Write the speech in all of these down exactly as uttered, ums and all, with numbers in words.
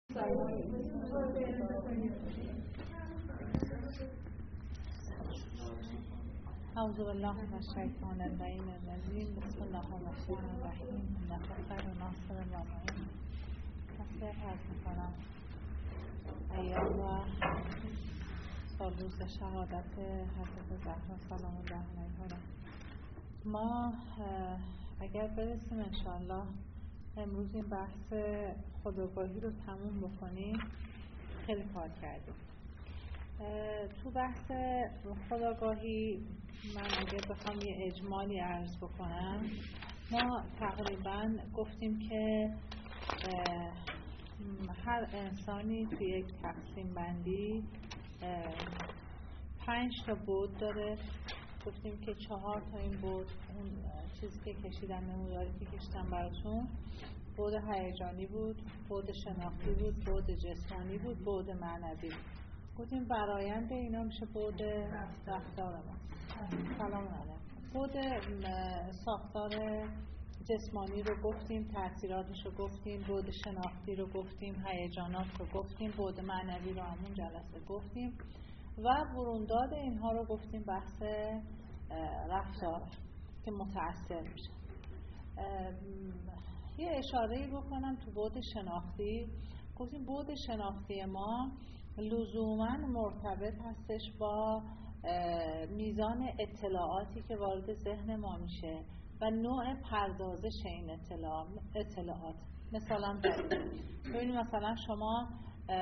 اعوذ بالله من الشیطان اللعین الرجیم. بسم الله الرحمن الرحیم. انه خیر ناصر و معین. تصویر عرض میکنم ایام و با روز شهادت حضرت زهرا سلام الله علیها. ما اگر برسیم انشاءالله امروز این بحث خودآگاهی رو تموم بکنیم خیلی کار کردیم. تو بحث خودآگاهی من اگر بخوام یه اجمالی عرض بکنم، ما تقریبا گفتیم که هر انسانی توی یک تقسیم بندی پنج تا بود داره. گفتیم که چهار تا این بود، اون چیزی که کشیدم نموداری که کشیدم براتون، بود هیجانی بود، بود شناختی بود، بود جسمانی بود، بود معنوی بود. گفتیم برآیند اینا میشه بود رفتار ما. سلام علیکم. بود ساختار جسمانی رو گفتیم، تاثیراتش رو گفتیم، بود شناختی رو گفتیم، هیجانات رو گفتیم، بود معنوی رو همون جلسه گفتیم و برونداد اینها رو گفتیم بحث رفتار که متأثر میشه. یه اشاره‌ای بکنم تو بود شناختی. گفتیم بود شناختی ما لزوماً مرتبط هستش با میزان اطلاعاتی که وارد ذهن ما میشه و نوع پردازش این اطلاعات. مثلا ببینید مثلا شما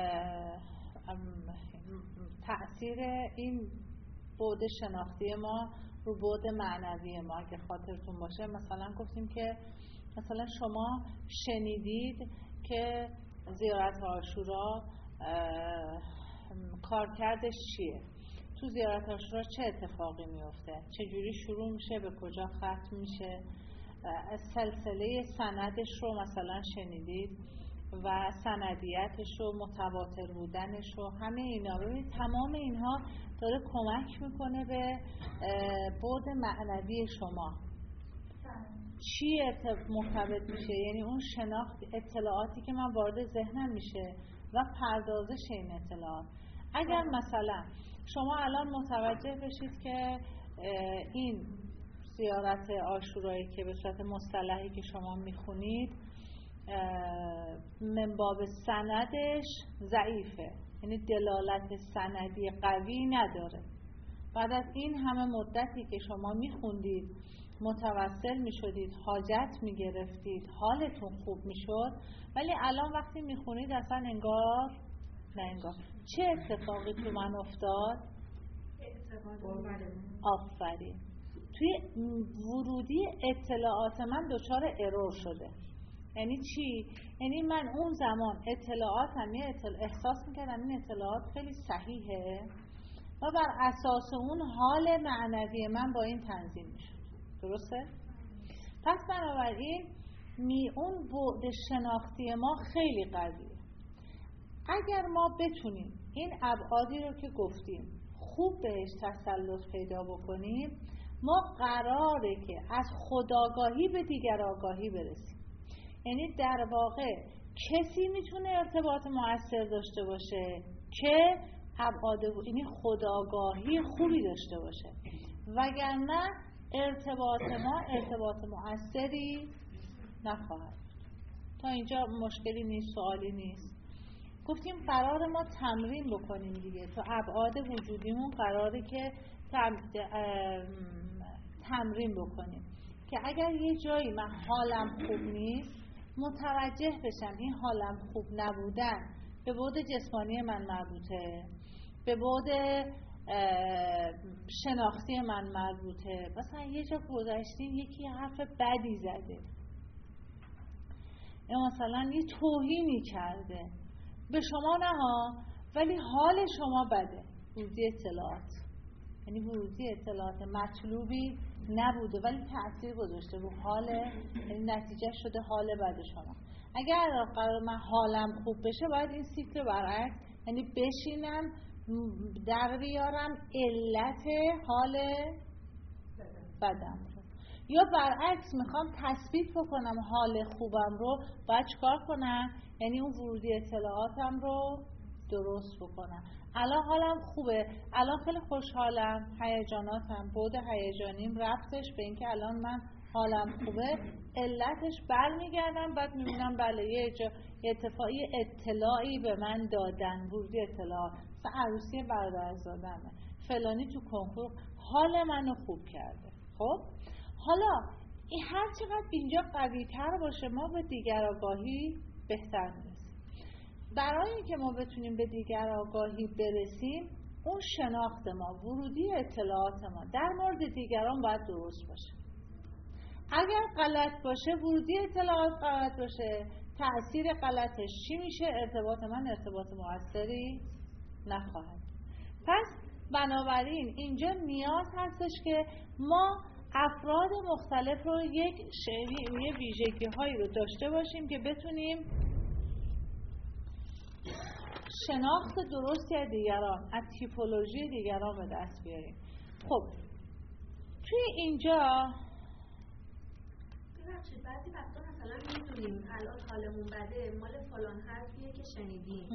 تأثیر این بود شناختی ما رو بود معنوی ما اگه خاطرتون باشه، مثلا گفتیم که مثلا شما شنیدید که زیارت عاشورا کارکردش چیه، تو زیارت عاشورا چه اتفاقی میفته، چه جوری شروع میشه، به کجا ختم میشه، سلسله سندش رو مثلا شنیدید و سندیتش رو، متواتر بودنش رو، همه اینا. ببینید تمام اینها داره کمک میکنه به بود معنوی شما. چی مرتبط میشه؟ یعنی اون شناخت، اطلاعاتی که من وارد ذهنم میشه و پردازش این اطلاعات. اگر مثلا شما الان متوجه بشید که این زیارت عاشورایی که به صورت مصطلحی که شما میخونید من باب سندش ضعیفه، یعنی دلالت سندی قوی نداره، بعد از این همه مدتی که شما میخوندید، متوسل میشدید، حاجت میگرفتید، حالتون خوب میشد، ولی الان وقتی میخونید اصلا انگار نه انگار چه اتفاقی تو من افتاد؟ آفرین. توی ورودی اطلاعات من دچار ارور شده. یعنی چی؟ یعنی من اون زمان اطلاعاتم یه اطلاع احساس میکردم این اطلاعات خیلی صحیحه و بر اساس اون حال معنوی من با این تنظیم میشد. درسته؟ پس بنابراین می اون بعد شناختی ما خیلی قویه. اگر ما بتونیم این ابعادی رو که گفتیم خوب بهش تسلط پیدا بکنیم، ما قراره که از خودآگاهی به دیگر آگاهی برسیم. یعنی در واقع کسی میتونه ارتباط مؤثر داشته باشه که ابعاد یعنی خودآگاهی خوبی داشته باشه، وگرنه ارتباط ما ارتباط مؤثری نخواهد. تا اینجا مشکلی نیست، سوالی نیست. گفتیم قرار ما تمرین بکنیم دیگه، تو ابعاد وجودیمون قراره که تم... تمرین بکنیم که اگر یه جایی من حالم خوب نیست، متوجه بشم این حالم خوب نبودن به بعد جسمانی من مربوطه، به بعد شناختی من مربوطه. مثلا یه جا گذاشتیم یکی حرف بدی زده یا مثلا یه توهینی کرده به شما، نه ها، ولی حال شما بده. ورودی اطلاعات یعنی ورودی اطلاعات مطلوبی نبوده ولی تأثیر گذاشته رو حال، یعنی نتیجه شده حال بد شما. اگر قرار من حالم خوب بشه، باید این سیکل برعکس، یعنی بشینم در بیارم علت حال بدم رو. یا برعکس میخوام تثبیت بکنم حال خوبم رو، باید چیکار کنم؟ یعنی اون ورودی اطلاعاتم رو درست بکنم. الان حالم خوبه، الان خیلی خوشحالم، هیجاناتم، بعد هیجانیم رفتش به اینکه الان من حالم خوبه، علتش برمیگردم بعد میبینم بله یه جا اتفاقی اطلاعی به من دادن، ورودی اطلاعات، مثلا عروسی برادرزادمه، فلانی تو کنکور حال منو خوب کرده. خب حالا این هر چقدر اینجا قوی تر باشه ما به دیگر آگاهی بهتر میرسیم. برای اینکه ما بتونیم به دیگر آگاهی برسیم، اون شناخت ما، ورودی اطلاعات ما در مورد دیگران باید درست باشه. اگر غلط باشه، ورودی اطلاعات غلط باشه، تأثیر غلطش چی میشه؟ ارتباط من ارتباط موثری نخواهد. پس بنابراین اینجا نیاز هستش که ما افراد مختلف رو یک شیوه ویژگی هایی رو داشته باشیم که بتونیم شناخت درستی از دیگران، از تیپولوژی دیگران به دست بیاریم. خب توی اینجا ببخشید بعضی وقتا مثلا میدونیم الان حالمون بده مال فلان حرفیه که شنیدیم.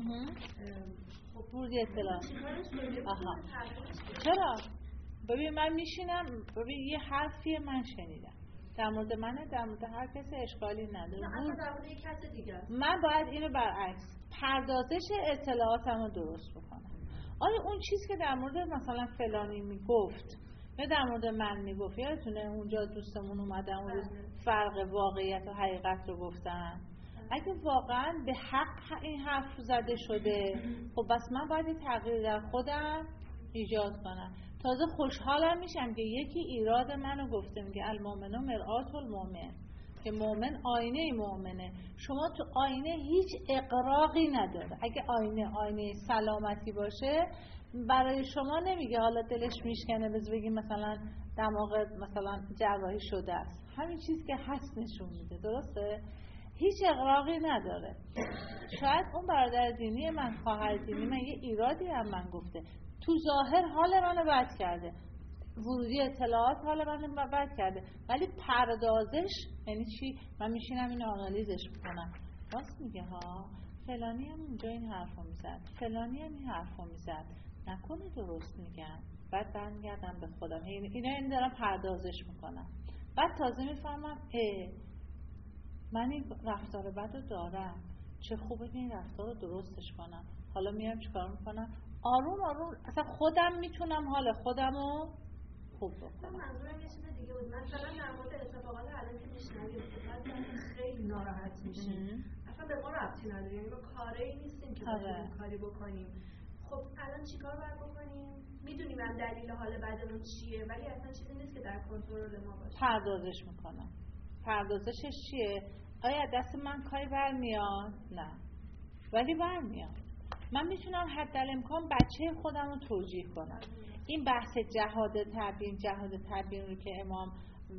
خب ورودی اطلاع. آها. چرا؟ چرا؟ ببین من میشینم، ببین یه حرفیه من شنیدم در مورد منه، در مورد هر کسی اشکالی نداره. نه اصلا در مورد یک کس دیگه است. من باید اینو برعکس پردازش اطلاعاتم رو درست بکنم. آیا اون چیزی که در مورد مثلا فلانی میگفت یا در مورد من میگفت، یادتونه اونجا دوستمون اومدن اون روز فرق واقعیت و حقیقت رو گفتن، اگه واقعا به حق این حرف زده شده، خب بس من باید تغییر در خودم ایجاد کنم. تازه خوشحالم میشم که یکی ایراد منو گفته، میگه المؤمن مرآت المؤمن، که مؤمن آینه مؤمنه. شما تو آینه هیچ اقراقی نداره. اگه آینه آینه سلامتی باشه برای شما نمیگه حالا دلش میشکنه بز بگیم مثلا دماغ مثلا جراحی شده است، همین چیز که هست نشون میده. درسته؟ هیچ اقراقی نداره. شاید اون برادر دینی من، خواهر دینی من، یه ایرادی هم من گفته، تو ظاهر حال منو بد کرده، ورودی اطلاعات حال منو بد کرده، ولی پردازش یعنی چی؟ من میشینم اینو آنالیزش میکنم، راست میگه ها، فلانی هم اونجا این حرفو میزد، فلانی هم این حرفو میزد، نکنه درست میگن. بعد برمیگردم به خودم، اینا این دارم پردازش میکنم. بعد تازه میفهمم اه من این رفتار بد رو دارم، چه خوبه که این رفتار رو درستش کنم. حالا میام چیکار میکنم؟ آروم آروم اصلا خودم میتونم حال خودم رو خوب بکنم. منظورم یه چیز دیگه بود. من مثلا در مورد اتفاقات الان که میشنویم خیلی ناراحت میشیم، اصلا به ما ربطی نداره، یعنی ما کاری نیستیم که بخوایم کاری بکنیم. خب الان چیکار باید بکنیم؟ میدونیم هم دلیل حال بدمون چیه، ولی اصلا چیزی نیست که در کنترل ما باشه. پردازش میکنم. پردازشش چیه؟ آیا دست من کاری برمیاد؟ نه، ولی برمیاد. من میتونم حدالامکان بچه خودم رو توجیه کنم. این بحث جهاد تبیین، جهاد تبیین رو که امام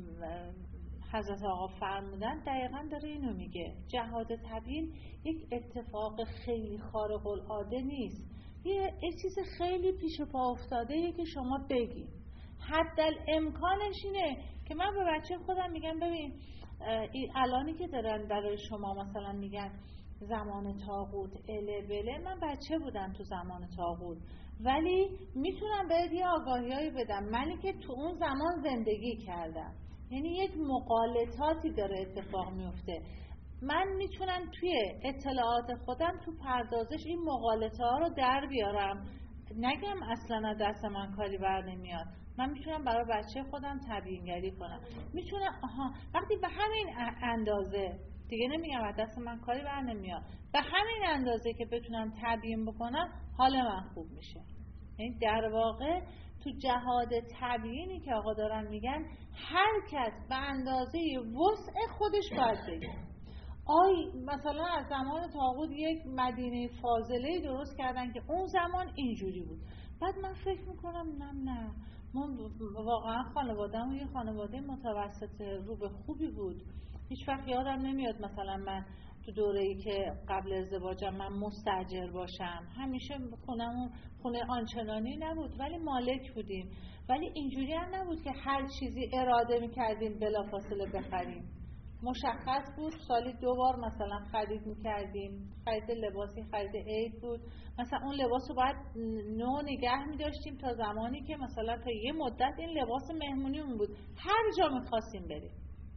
حضرت آقا فرمودن دقیقاً داره اینو میگه. جهاد تبیین یک اتفاق خیلی خارق العاده نیست، یه چیز خیلی پیش پا افتاده که شما بگید. حدالامکانش اینه که من به بچه خودم میگم ببین الانی که دارن برای شما مثلا میگن زمان طاغوت اله بله، من بچه بودم تو زمان طاغوت، ولی میتونم بهت یه آگاهیایی بدم، منی که تو اون زمان زندگی کردم. یعنی یک مغالطاتی داره اتفاق میفته. من میتونم توی اطلاعات خودم تو پردازش این مغالطه ها رو در بیارم، نگم اصلا از دست من کاری بر نمیاد. من میتونم برای بچه خودم تبیینگری کنم. میتونم آها وقتی به همین اندازه، دیگه نمیگم از دست من کاری بر نمیاد، به همین اندازه که بتونم تبیین بکنم حال من خوب میشه. یعنی در واقع تو جهاد تبیینی که آقا دارن میگن هر کس به اندازه وسع خودش باید بگه. آی مثلا از زمان طاغوت یک مدینه فاضله درست کردن که اون زمان اینجوری بود. بعد من فکر میکنم نه نه من واقعا خانواده‌مون یه خانواده متوسط رو به خوبی بود. هیچ وقت یادم نمیاد مثلا من تو دوره‌ای که قبل ازدواجم من مستاجر باشم، همیشه خونمون خونه آنچنانی نبود ولی مالک بودیم، ولی اینجوری هم نبود که هر چیزی اراده می‌کردیم بلافاصله بخریم. مشخص بود سالی دو بار مثلا خرید می‌کردیم، خرید لباسی، خرید عید بود، مثلا اون لباس رو باید نو نگه می‌داشتیم تا زمانی که مثلا تا یه مدت این لباس مهمونیمون بود، هر جا می‌خواستیم بریم.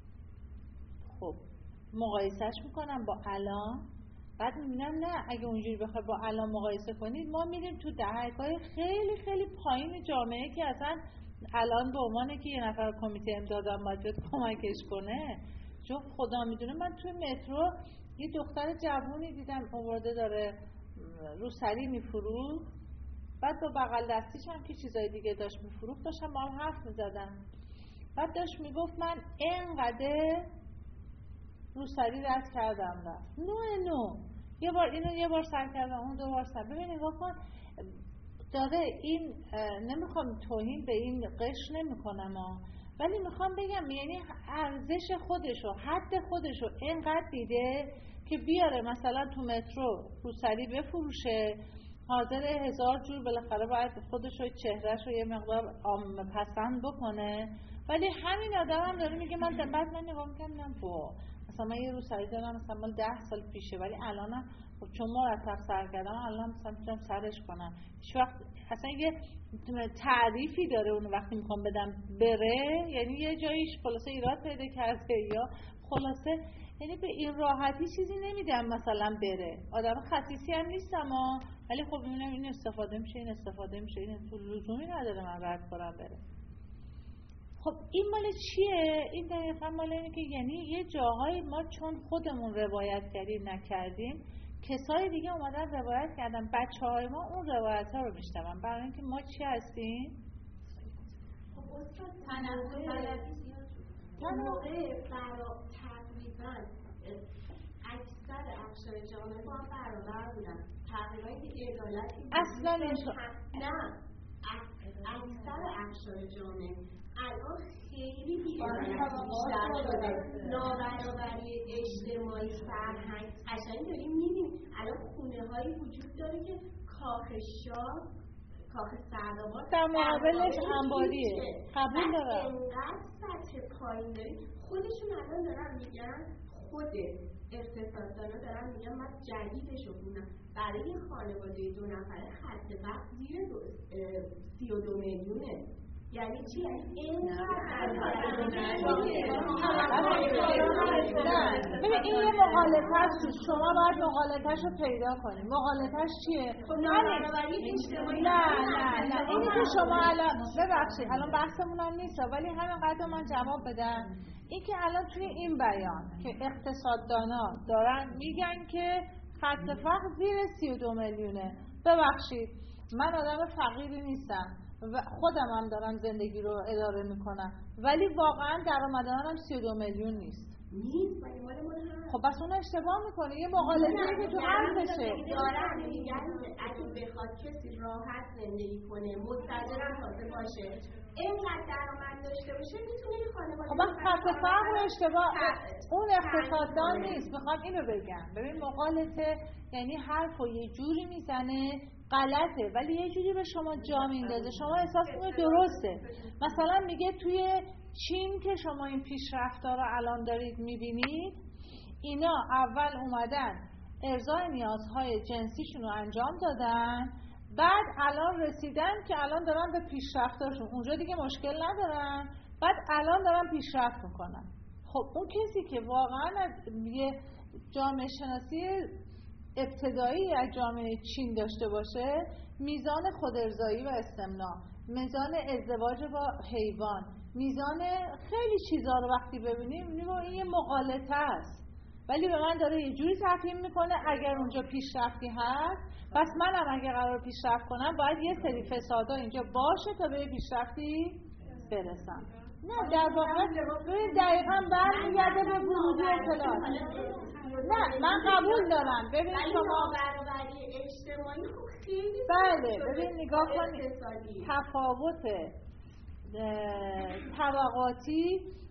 خب مقایسهش میکنم با الان، بعد میبینم نه، اگه اونجوری بخوای با الان مقایسه کنید ما میریم تو دهه‌های خیلی خیلی پایین جامعه که اصلا الان به عنوان که یه نفر کمیته امدادم باید بیاد کمکش کنه. چون خدا میدونه من توی مترو یه دختر جوونی دیدم آورده داره روسری میفروخت، بعد با بغل دستیش هم که چیزای دیگه داشت میفروخت، داشتم با هم حرف میزدم، بعد داشت میگفت من اینقدر روسری رد کردم رفت نو نو یه بار اینو یه بار سر کردم اون دو بار سر. ببین نگاه کن داره این، نمیخوام توهین به این قش نمیکنم ها، ولی میخوام بگم یعنی ارزش خودشو حد خودشو اینقدر دیده که بیاره مثلا تو مترو روسری بفروشه، حاضر هزار جور بالاخره باید خودشو چهرهشو یه مقدار پسند بکنه، ولی همین آدم هم داره میگه من بعد من نگاه میکنم با مثلا من یه روسری دارم مثلا مال ده سال پیشه ولی الانم خب چون مرتب سر کردم الان مثلا میتونم سرش کنم. هیچ وقت اصلا یه تعریفی داره اون وقتی میخوام بدم بره، یعنی یه جاییش خلاصه ایراد پیدا کرده یا خلاصه یعنی به این راحتی چیزی نمیدم مثلا بره. آدم خسیسی هم نیستم اما ولی خب میبینم این استفاده میشه این استفاده میشه این تو لزومی نداره من رد کنم بره. خب این مال چیه؟ این دقیقا مال اینه که یعنی یه جاهای ما چون خودمون روایت کردیم نکردیم، کسای دیگه اومدن روایت کردن، بچه های ما اون روایت ها رو میشنون، برای اینکه ما چی هستیم؟ خب استاد تنوع طلبی زیاد شد اون موقع برا تقریبا اکثر اقشار جامعه با هم برابر بودن، تقریبا که عدالتی اصلا اینطور نه اکثر اقشار جامعه الان خیلی بی‌عدالتی بیشتر شده، نابرابری اجتماعی فرهنگ قشنگ داریم می‌بینیم. الان خونه‌هایی وجود داره که کاخ شاه کاخ سرداباد در مقابلش انباریه، قبول دارم. اینقدر سطح پایین داریم خودشون الان دارن میگن، خود اقتصاددانا دارن میگن من جدیدشو خوندم برای خانواده دو نفره خط وقت زیر سی و دو میلیونه. یعنی چی؟ ببین این یه مغالطه است، شما باید مغالطه‌ش رو پیدا کنید. مغالطه‌ش چیه؟ نه نه نه اینی که شما الان ببخشید الان بحثمون هم نیست ولی همین قدر من جواب بدم. این که الان توی این بیان که اقتصاددانا دارن میگن که خط فقر زیر سی و دو میلیونه، ببخشید من آدم فقیری نیستم و خودم هم دارم زندگی رو اداره میکنم ولی واقعا درآمدم سی و دو میلیون نیست. نیست ولی مال مال خب بس اون اشتباه میکنه، یه مغالطه‌ای که تو ارزشه. دارن میگن اگه بخواد کسی راحت زندگی کنه، مستقل هم خواسته باشه، اینقدر درآمد داشته باشه میتونه یه خانواده. خب بس خط فقر اشتباه اون اقتصاددان نیست، میخوام اینو بگم. ببین مغالطه یعنی حرفو یه جوری میزنه غلطه ولی یه جوری به شما جا میندازه شما احساس میکنید درسته. مثلا میگه توی چین که شما این پیشرفت‌ها رو الان دارید میبینید، اینا اول اومدن ارضای نیازهای جنسیشون رو انجام دادن، بعد الان رسیدن که الان دارن به پیشرفتاشون، اونجا دیگه مشکل ندارن، بعد الان دارن پیشرفت میکنن. خب اون کسی که واقعا از یه جامعه شناسی ابتدایی از جامعه چین داشته باشه، میزان خودارضایی و استمناء، میزان ازدواج با حیوان، میزان خیلی چیزا رو وقتی ببینیم میگم این یه مغالطه است ولی به من داره یه جوری تفهیم میکنه اگر اونجا پیشرفتی هست پس منم اگر قرار پیشرفت کنم باید یه سری فسادا اینجا باشه تا به پیشرفتی برسم. نه در واقع دقیقاً برمیگرده به ورودی اطلاعات. نه من قبول دارم. ببین شما برابری اجتماعی خب خیلی بله ببین نگاه کنید تفاوت طبقاتی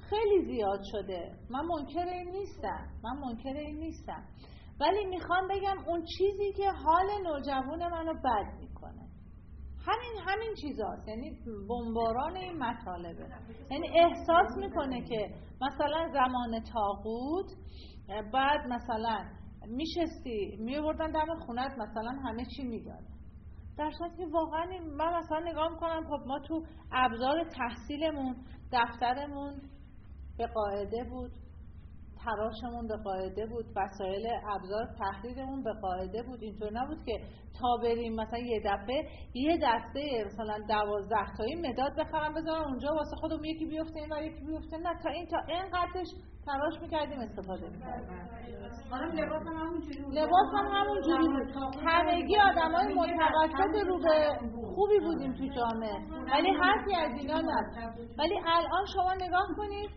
خیلی زیاد شده، من منکر این نیستم من منکر این نیستم ولی میخوام بگم اون چیزی که حال نوجوان منو بد میکنه همین همین چیزاست، یعنی بمباران این مطالبه. یعنی احساس میکنه که مثلا زمان طاغوت بعد مثلا میشستی میوردن دم خونت مثلا همه چی میدادن، در صورتی که واقعا من مثلا نگاه میکنم خب ما تو ابزار تحصیلمون دفترمون به قاعده بود، تراشمون به قاعده بود، وسایل ابزار تحریرمون به قاعده بود. اینطور نبود که تا بریم مثلا یه دفعه یه دسته مثلا دوازده تایی مداد بخرم بذارم اونجا واسه خودم یکی بیفته این و یکی بیفته، نه تا این تا اینقدرش تراش میکردیم استفاده میکردیم. لباس هم همون جوری بود لباس هم همون جوری بود. همگی آدمای متوسط رو به خوبی بودیم تو جامعه، ولی حرفی از اینا نبود. ولی الان شما نگاه کنید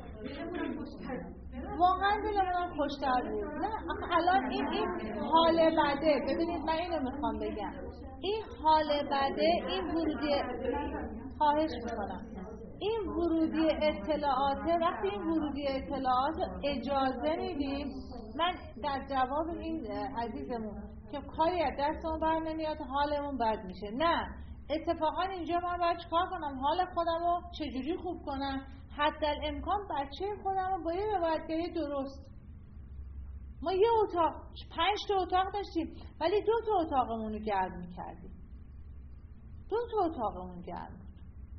واقعا دلمون خوشتر بود. نه آخه الان این این حال بده، ببینید من اینو میخوام بگم، این حال بده، این ورودی، خواهش میکنم، این ورودی اطلاعات، وقتی این ورودی اطلاعات اجازه میدیم، من در جواب این عزیزمون که کاری از دستمون بر نمیاد حالمون بد میشه، نه اتفاقا اینجا من باید چکار کنم حال خودم رو چجوری خوب کنم، حتی الامکان بچه خودم رو با یه روایتگری درست. ما یه اتاق پنج تا اتاق داشتیم ولی دو تا اتاقمون رو گرم میکردیم، دو تا اتاقمون گرم بود،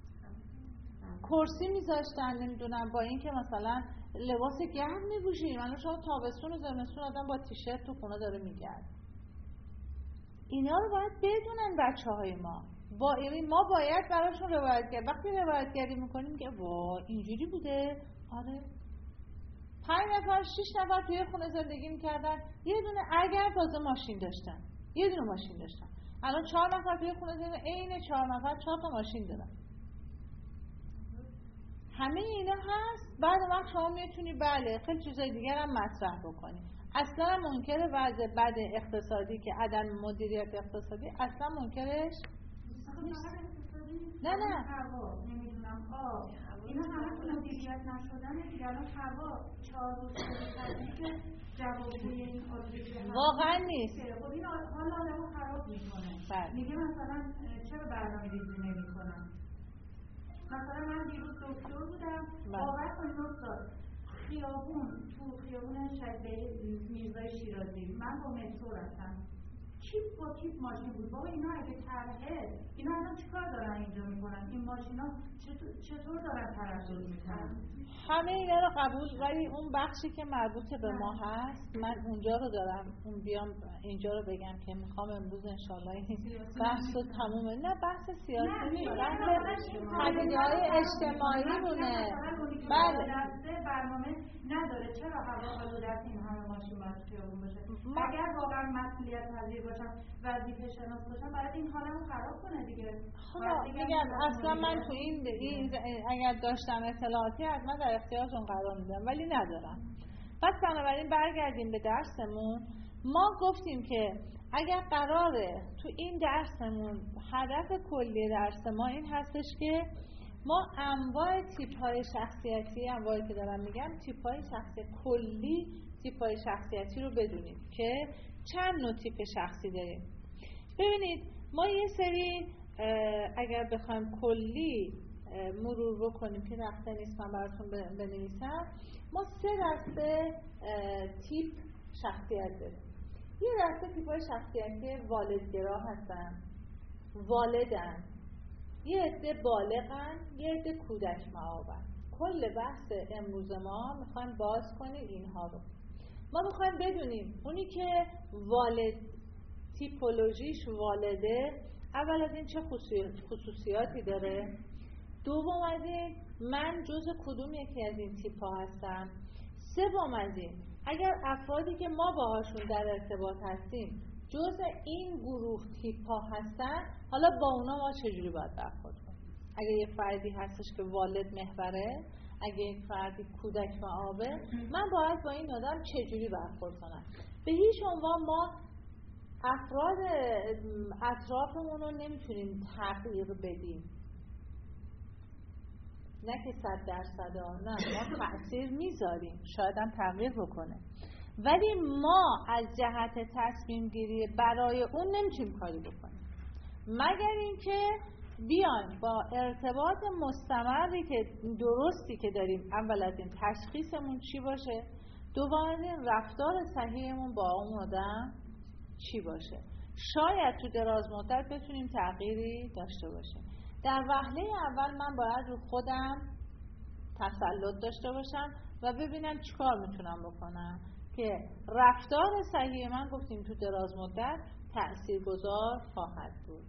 کرسی میذاشتن نمیدونم با این که مثلا لباس گرم میپوشیم، الان شما تابستون و زمستون آدم با تیشرت تو خونه داره میگرد. اینا رو باید بدونن بچه های ما، با یعنی ما باید براشون روایتگری، وقتی روایتگری میکنیم که وا اینجوری بوده، آره پنج نفر شش نفر توی خونه زندگی میکردن، یه دونه اگر تازه ماشین داشتن، یه دونه ماشین داشتن، الان چهار نفر توی خونه زندگی، عین چهار نفر چهار تا ماشین دارن. همه اینا هست. بعد وقت شما میتونی بله خیلی چیزای دیگر هم مطرح بکنی. اصلا منکر وضع بد اقتصادی که عدم مدیریت اقتصادی اصلا منکرش نیست. نه نه نمیدونم آه اینا همه مدیریت نشدنه دیگه. الان هوا چهار روز شده که جوابگوی این آلودگی واقعا نیست. خب این حال آدمو خراب میکنه. میگه مثلا چرا برنامه‌ریزی نمی‌کنن؟ مثلا من دیروز دکتر بودم باور کنید استاد خیابون تو خیابون شهید میرزای شیرازی من با مترو رفتم، کیپ با کیپ ماشین بود. بابا اینا اگه طرحه اینا الان چیکار دارن اینجا میکنن؟ این ماشینا چطور چطور دارن تردد میکنن؟ همه اینا رو قبول، ولی اون بخشی که مربوط به ما هست من اونجا رو دارم اون بیام اینجا رو بگم که میخوام امروز انشالله این بحث رو تمومه. نه بحث سیاسی نیست، بحث پدیده‌های اجتماعی مونه. بله برنامه نداره چرا هوا آلوده است این همه ماشین باید خیابون باشه؟ اگر واقعا مسئولیت پذیر باشن وظیفه شناس باشن برای این حالمو خراب کنه دیگه. حالا میگم اصلا من تو این, این اگر داشتم اطلاعاتی حتما در اختیارتون قرار میدم ولی ندارم. پس بنابراین برگردیم به درسمون. ما گفتیم که اگر قراره تو این درسمون هدف کلی درس ما این هستش که ما انواع تیپ‌های شخصیتی، انواعی که دارم میگم تیپ‌های شخصیت کلی، تیپ‌های شخصیتی رو بدونیم که چند نوع تیپ شخصی داریم. ببینید ما یه سری اگر بخوایم کلی مرور بکنیم که رفته نیست من براتون بنویسم، ما سه دسته تیپ شخصیت داریم. یه دسته تیپ‌های شخصیتی والدگرا هستن، والدن، یه عده بالغن، یه عده کودک مآبن. کل بحث امروز ما میخوایم باز کنیم اینها رو. ما میخوایم بدونیم اونی که والد تیپولوژیش والده اول از این چه خصوصیاتی داره، دوم از این من جزء کدوم یکی از این تیپ ها هستم، سوم از این اگر افرادی که ما باهاشون در ارتباط هستیم جزء این گروه تیپ ها هستن، حالا با اونا ما چجوری باید برخورد کنیم. اگه یه فردی هستش که والد محوره، اگه یک فردی کودک مآبه، من باید با این آدم چجوری برخورد کنم. به هیچ عنوان ما افراد اطرافمون رو نمیتونیم تغییر بدیم. نه که صد درصد نه، ما تأثیر میذاریم، شاید هم تغییر بکنه، ولی ما از جهت تصمیم گیری برای اون نمیتونیم کاری بکنیم مگر اینکه بیایم با ارتباط مستمری که درستی که داریم، اول از این تشخیصمون چی باشه، دوم رفتار صحیحمون با اون آدم چی باشه، شاید تو دراز مدت بتونیم تغییری داشته باشیم. در وهله اول من باید رو خودم تسلط داشته باشم و ببینم چیکار میتونم بکنم که رفتار صحیح من گفتیم تو دراز مدت تأثیرگذار خواهد بود.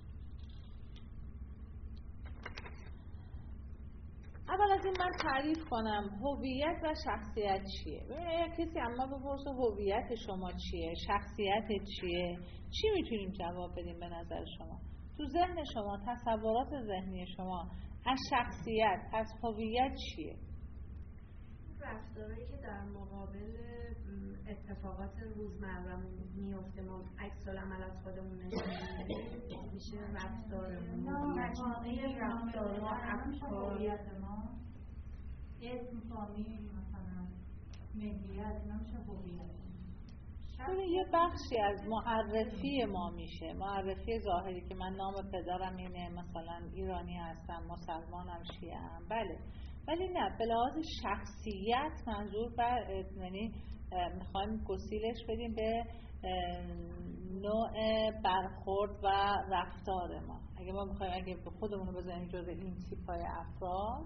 اول از این من تعریف کنم هویت و شخصیت چیه. اگه کسی اما بپرسه هویت شما چیه، شخصیت چیه، چی میتونیم جواب بدیم به نظر شما؟ تو ذهن شما تصورات ذهنی شما از شخصیت، از هویت چیه؟ رفتارهایی که در مقابل اتفاقات روزمره‌مون میفته ما عکس العمل از خودمون نشون میدیم، میشه رفتارمون. مجموعه رفتارها افکار ما، اسم، فامیل، مثلا ملیت، اینا میشه هویت. یه بخشی از معرفی ما میشه، معرفی ظاهری که من نام پدرم اینه، مثلا ایرانی هستم، مسلمانم، شیعه ام، بله، ولی نه به لحاظ شخصیت منظور بر یعنی میخوایم گسیلش بدیم به نوع برخورد و رفتار ما. اگه ما میخوایم اگه به خودمون رو بزنیم جزء این تیپ‌های افراد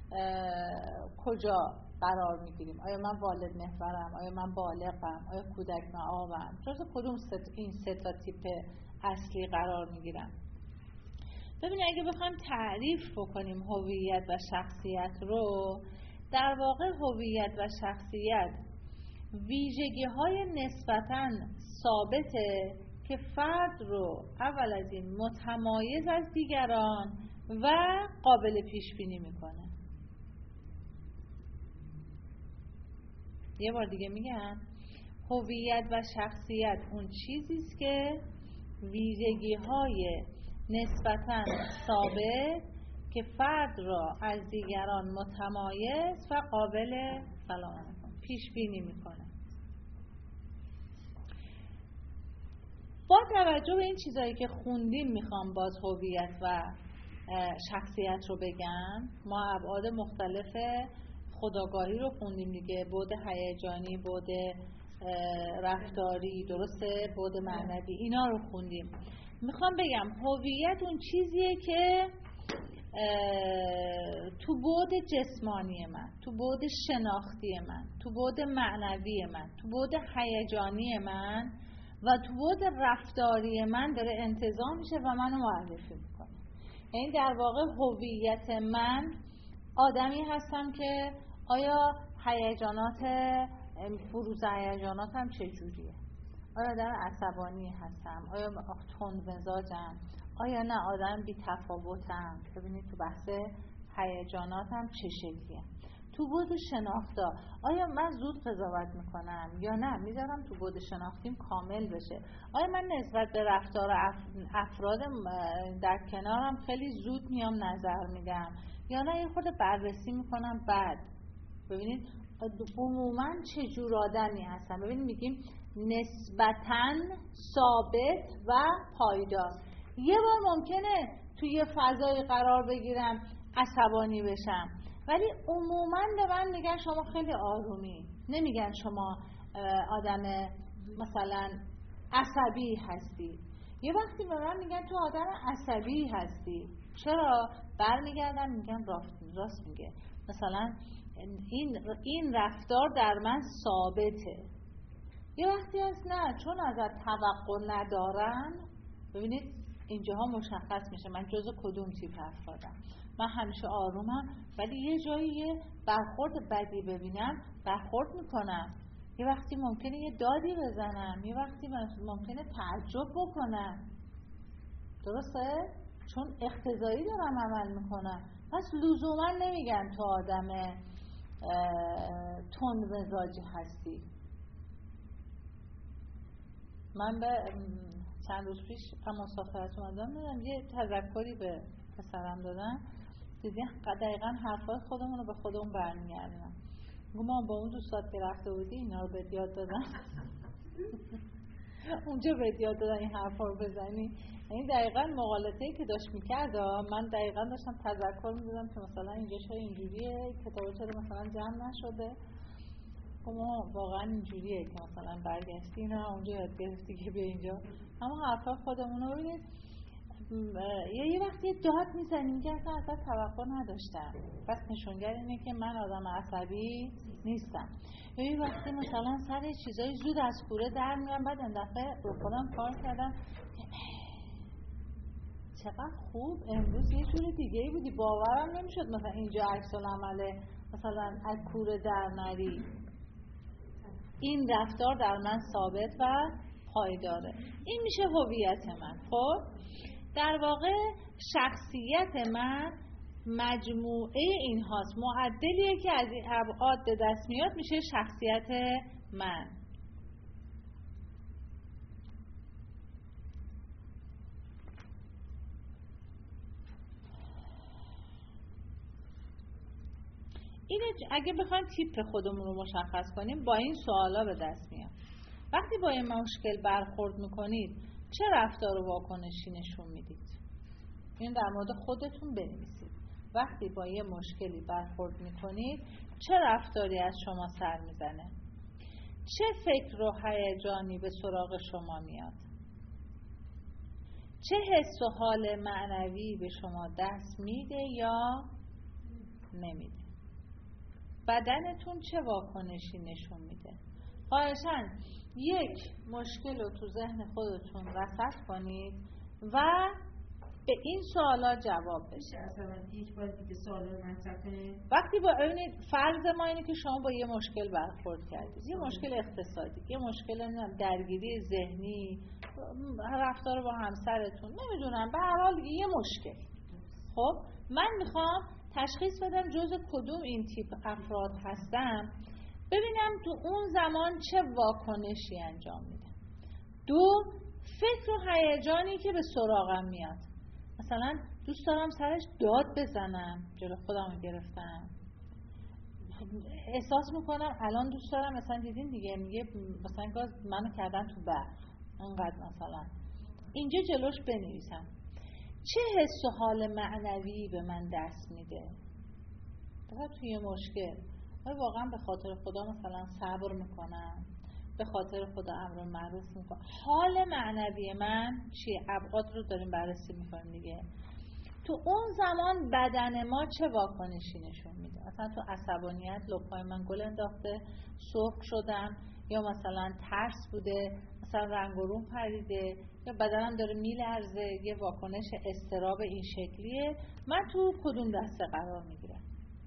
کجا قرار میگیریم؟ آیا من والد محورم؟ آیا من بالغم؟ آیا کودک مآبم؟ جزء کدوم ست این سه تا تیپ اصلی قرار میگیرم؟ ببینید اگه بخوایم تعریف بکنیم هویت و شخصیت رو، در واقع هویت و شخصیت ویژگی‌های نسبتاً ثابته که فرد رو اول از این متمایز از دیگران و قابل پیش بینی میکنه. یه بار دیگه میگم هویت و شخصیت اون چیزی است که ویژگی‌های نسبتاً ثابت که فرد را از دیگران متمایز و قابل سلام پیش بینی میکنه. با توجه به این چیزایی که خوندیم میخوام باز هویت و شخصیت رو بگم. ما ابعاد مختلف خودآگاهی رو خوندیم دیگه، بعد هیجانی، بعد رفتاری، درسته، بعد معنوی، اینا رو خوندیم. میخوام بگم هویت اون چیزیه که تو بعد جسمانی من، تو بعد شناختی من، تو بعد معنوی من، تو بعد هیجانی من و تو بعد رفتاری من داره انتزاع میشه و منو معرفی میکنه. یعنی در واقع هویت من آدمی هستم که آیا هیجانات بروز هیجاناتم چجوریه؟ آیا آدم عصبانی هستم؟ آیا تند مزاجم؟ آیا نه آدم بی تفاوتم؟ ببینید تو بحث هیجاناتم چه شکلیه؟ تو بود شناختا آیا من زود قضاوت میکنم یا نه میذارم تو بود شناختیم کامل بشه؟ آیا من نسبت به رفتار افراد در کنارم خیلی زود میام نظر میدم یا نه یه خورده بررسی میکنم بعد؟ ببینید عموما چه جور آدمی هستم. ببینید میگیم نسبتاً ثابت و پایدار. یه بار ممکنه توی یه فضای قرار بگیرم عصبانی بشم، ولی عموماً به من میگن شما خیلی آرومی، نمیگن شما آدم مثلا عصبی هستی. یه وقتی به من میگن تو آدم عصبی هستی، چرا؟ برمیگردن میگن راست راست میگه، مثلا این این رفتار در من ثابته. یه وقتی هست نه، چون ازت توقع ندارن. ببینید اینجاها مشخص میشه من جزء کدوم تیپ افرادم. من همیشه آرومم ولی یه جایی یه برخورد بدی ببینم برخورد میکنم. یه وقتی ممکنه یه دادی بزنم، یه وقتی ممکنه تعجب بکنم، درسته؟ چون اقتضایی دارم عمل میکنم. پس لزوما نمیگن تو آدم تند مزاجی هستی. من به چند روز پیش مسافرت اومدم، دیدم یه تذکری به پسرم دادن، پرسیدین دقیقا حرفای خودمون رو به خودمون برمیگردونم. ما با اون دوستات که رفته بودی اینا رو بهت یاد دادن اونجا بهت یاد دادن این حرفا رو بزنی. یعنی دقیقا مقالطه‌ای که داشت میکرد من دقیقا داشتم تذکر میدادم که مثلا اینجا چرا اینجوریه، کتابا چرا مثلا جمع نشده. ما واقعا اینجوریه که مثلا برگشتی نه اونجا یاد گرفتی که بیا اینجا. اما حرفا خودمون رو ببینید یا یه وقتی داد میزنی میگه اصلا ازت توقع نداشتم، بس نشونگر اینه که من آدم عصبی نیستم. یا یه وقتی مثلا سر چیزای زود از کوره در میرم، بعد این دفعه رو خودم کار کردم چقدر خوب امروز یه جور دیگه ای بودی، باورم نمیشد مثلا اینجا عکس العمله مثلا از کوره در نری. این رفتار در من ثابت و پایداره. این میشه هویت من. خب در واقع شخصیت من مجموعه این هاست، معدلیه که از این ابعاد به دست میاد میشه شخصیت من. اینه اگه بخوایم تیپ خودمون رو مشخص کنیم با این سوالا به دست میاد. وقتی با این مشکل برخورد میکنید چه رفتار و واکنشی نشون میدید؟ این در مورد خودتون بنویسید. وقتی با یه مشکلی برخورد میکنید چه رفتاری از شما سر میزنه؟ چه فکر و هیجانی به سراغ شما میاد؟ چه حس و حال معنوی به شما دست میده یا نمیده؟ بدنتون چه واکنشی نشون میده؟ خواهشاً یک مشکل رو تو ذهن خودتون رصد کنید و به این سوالا جواب بشه. اصلا یک بار دیگه سوالا رو مطرح کنید. وقتی با ببینید فرض ما اینه که شما با یه مشکل برخورد کردید، یه مشکل اقتصادی، یه مشکل درگیری ذهنی، رفتار با همسرتون، نمیدونم به هر حال یه مشکل. خب من میخوام تشخیص بدم جزء کدوم این تیپ افراد هستم، ببینم تو اون زمان چه واکنشی انجام میدم. دو، فکر و هیجانی که به سراغم میاد. مثلا دوست دارم سرش داد بزنم، جلو خودم رو گرفتم، احساس میکنم الان دوست دارم مثلا دیدین دیگه میگه مثلا گاز منو کردن تو برق انقدر مثلا اینجا جلوش بنویسم چه حس و حال معنوی به من دست میده. فقط توی مشکل من واقعا به خاطر خدا مثلا صبر میکنم، به خاطر خدا امر معروف میکنم. حال معنوی من چیه؟ ابعاد رو داریم بررسی میکنیم دیگه. تو اون زمان بدن ما چه واکنشی نشون میده؟ مثلا تو عصبانیت لپای من گل انداخته، سرخ شدم، یا مثلا ترس بوده، مثلا رنگ و روم پریده، یا بدنم داره میلرزه، یه واکنش اضطراب این شکلیه. من تو کدوم دسته قرار میگیرم؟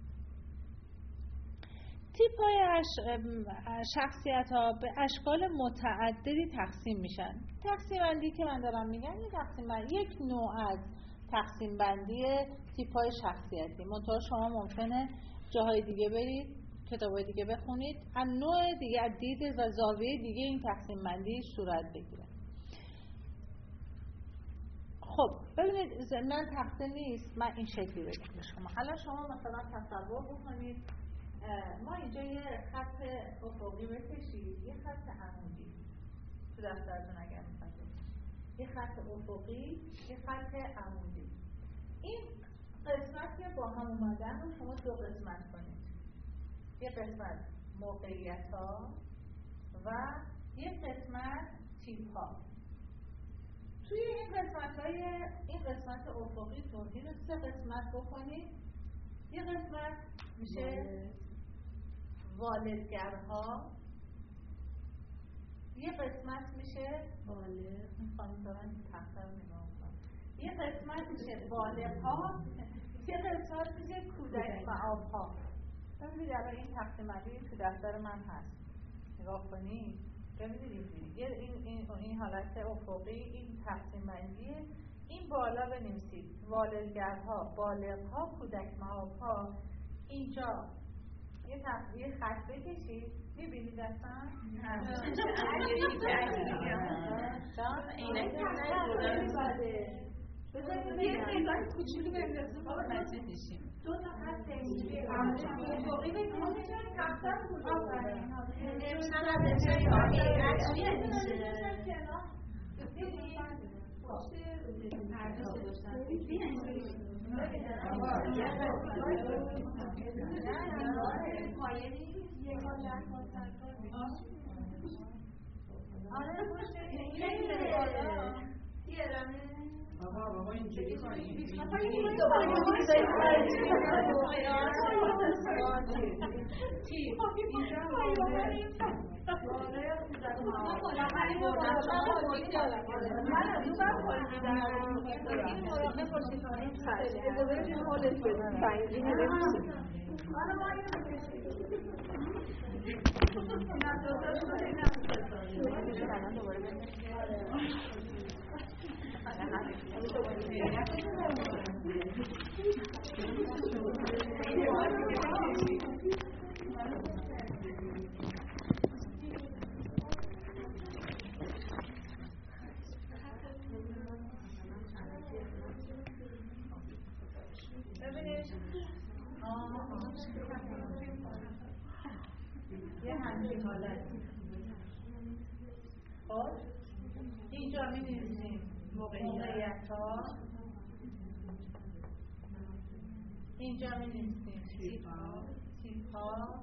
تیپ های شخصیت ها به اشکال متعددی تقسیم میشن. تقسیم بندی که من دارم میگم یه تقسیم بندی، یک نوع از تقسیم بندی تیپ های شخصیتی. منتها شما ممکنه جاهای دیگه برید، کتابای دیگه بخونید، از نوع دیگه، از دید و زاویه دیگه این تقسیم بندی صورت بگیره. خب ببینید من تقسیم نیست، من این شکلی بگم به شما. الان شما مثلا تصور بکنید ما اینجا یه خط افقی بکشید، یه خط عمودی تو دفترتون اگر میخواید، یه خط افقی، یه خط عمودی. این قسمت که با هم اومدن رو شما دو قسمت کنید. یه قسمت موقعیت ها و یه قسمت تیپ ها. توی این قسمت های این قسمت افقیتون این رو سه قسمت بکنید. یه قسمت میشه والدگرها، یه قسمت میشه بالغ، میخوام دارم تختر نگاه کنم، یه قسمت میشه بالغها، یه قسمت میشه کودک معابها. ببینید الان این تقسیم بندی تو دفتر من هست، نگاه کنید ببینید اینجوری این این این حالت افقی این تقسیم بندیه. این بالا بنویسید والدگرها، بالغها، کودک معابها. اینجا یه تقویه خط بکشید، میبینید اصلا؟ بذارید یه نگاه کوچولو بندازیم با متوجه میشیم. دو تا خط اینجوری فوقی بگیم که کفتر بود. آفرین. چقدر چه یاری چیه میشه؟ بابا بابا اینجوری کنیم یه همچین حالتی. خب اینجا می نویسیم موقعیت ها، اینجا می نویسیم تیپ ها تیپ ها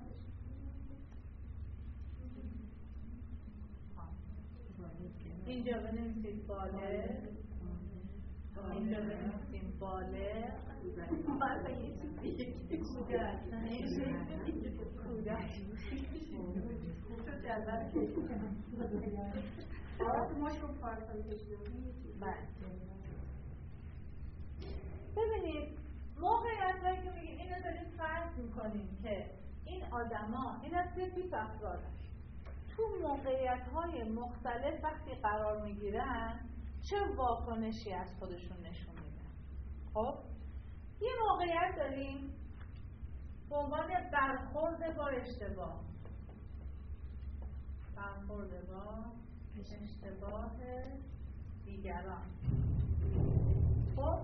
اینجا بنویسیم بالغ، اینجا بنویسیم بالغ کودک ببینید موقعیت هایی که میگیم اینو داریم فرض میکنیم که این آدم ها این از سه تیپ افراد تو موقعیت های مختلف وقتی قرار میگیرن چه واکنشی از خودشون نشون میدن. خب یه موقعیت داریم به عنوان برخورد با اشتباه، برخورد با اشتباه دیگران. خب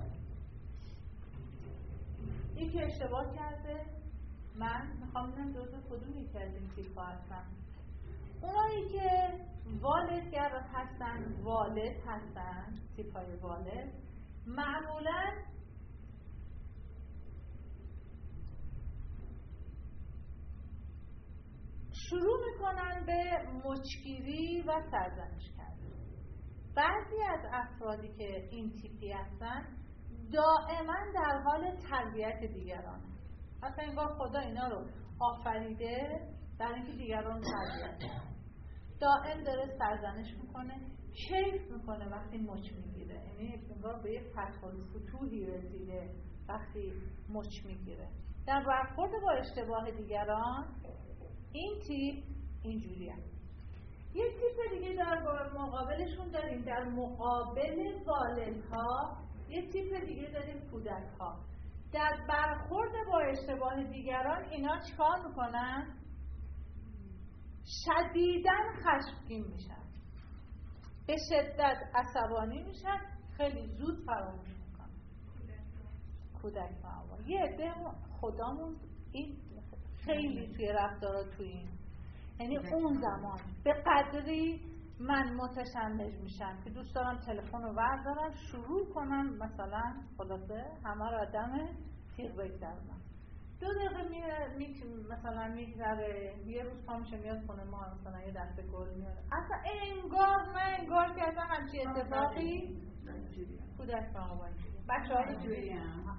یکی اشتباه کرده، من میخوام ببینم جزو کدوم یکی از این تیپ ها هستن. اونایی که والدگر هستن، والد هستن، تیپ های والد معمولا شروع میکنن به مچگیری و سرزنش کردن. بعضی از افرادی که این تیپی هستن دائما در حال تربیت دیگران هستن. اصلا انگار خدا اینا رو آفریده در اینکه دیگران تربیت کنن. دائم داره سرزنش میکنه، کیف میکنه وقتی مچ میگیره، یعنی انگار به یه فتح الفتوحی رسیده وقتی مچ میگیره. در برخورد با اشتباه دیگران این تیپ اینجوری هست. یه تیپ دیگه در مقابلشون داریم، در مقابل والدها یه تیپ دیگه داریم، کودکها. در برخورد با اشتباه دیگران اینا چیکار میکنن؟ شدیداً خشمگین میشن، به شدت عصبانی میشن، خیلی زود فراموش میکنن. کودک ما یه عده خدامون این خیلی توی رفتارا توی این، یعنی اون زمان به قدری من متشنج میشم که دوست دارم تلفن رو بردارم شروع کنم مثلا خلاصه همه رو آدم تیغ بگذارم. دو دقیقه می مثلا میگذره، یه روز پا میشه میاد خونه ما مثلا یه دسته گل میاره، اصلا انگار نه انگار که اصلا همچین اتفاقی کودک ما بچه ها اینجوری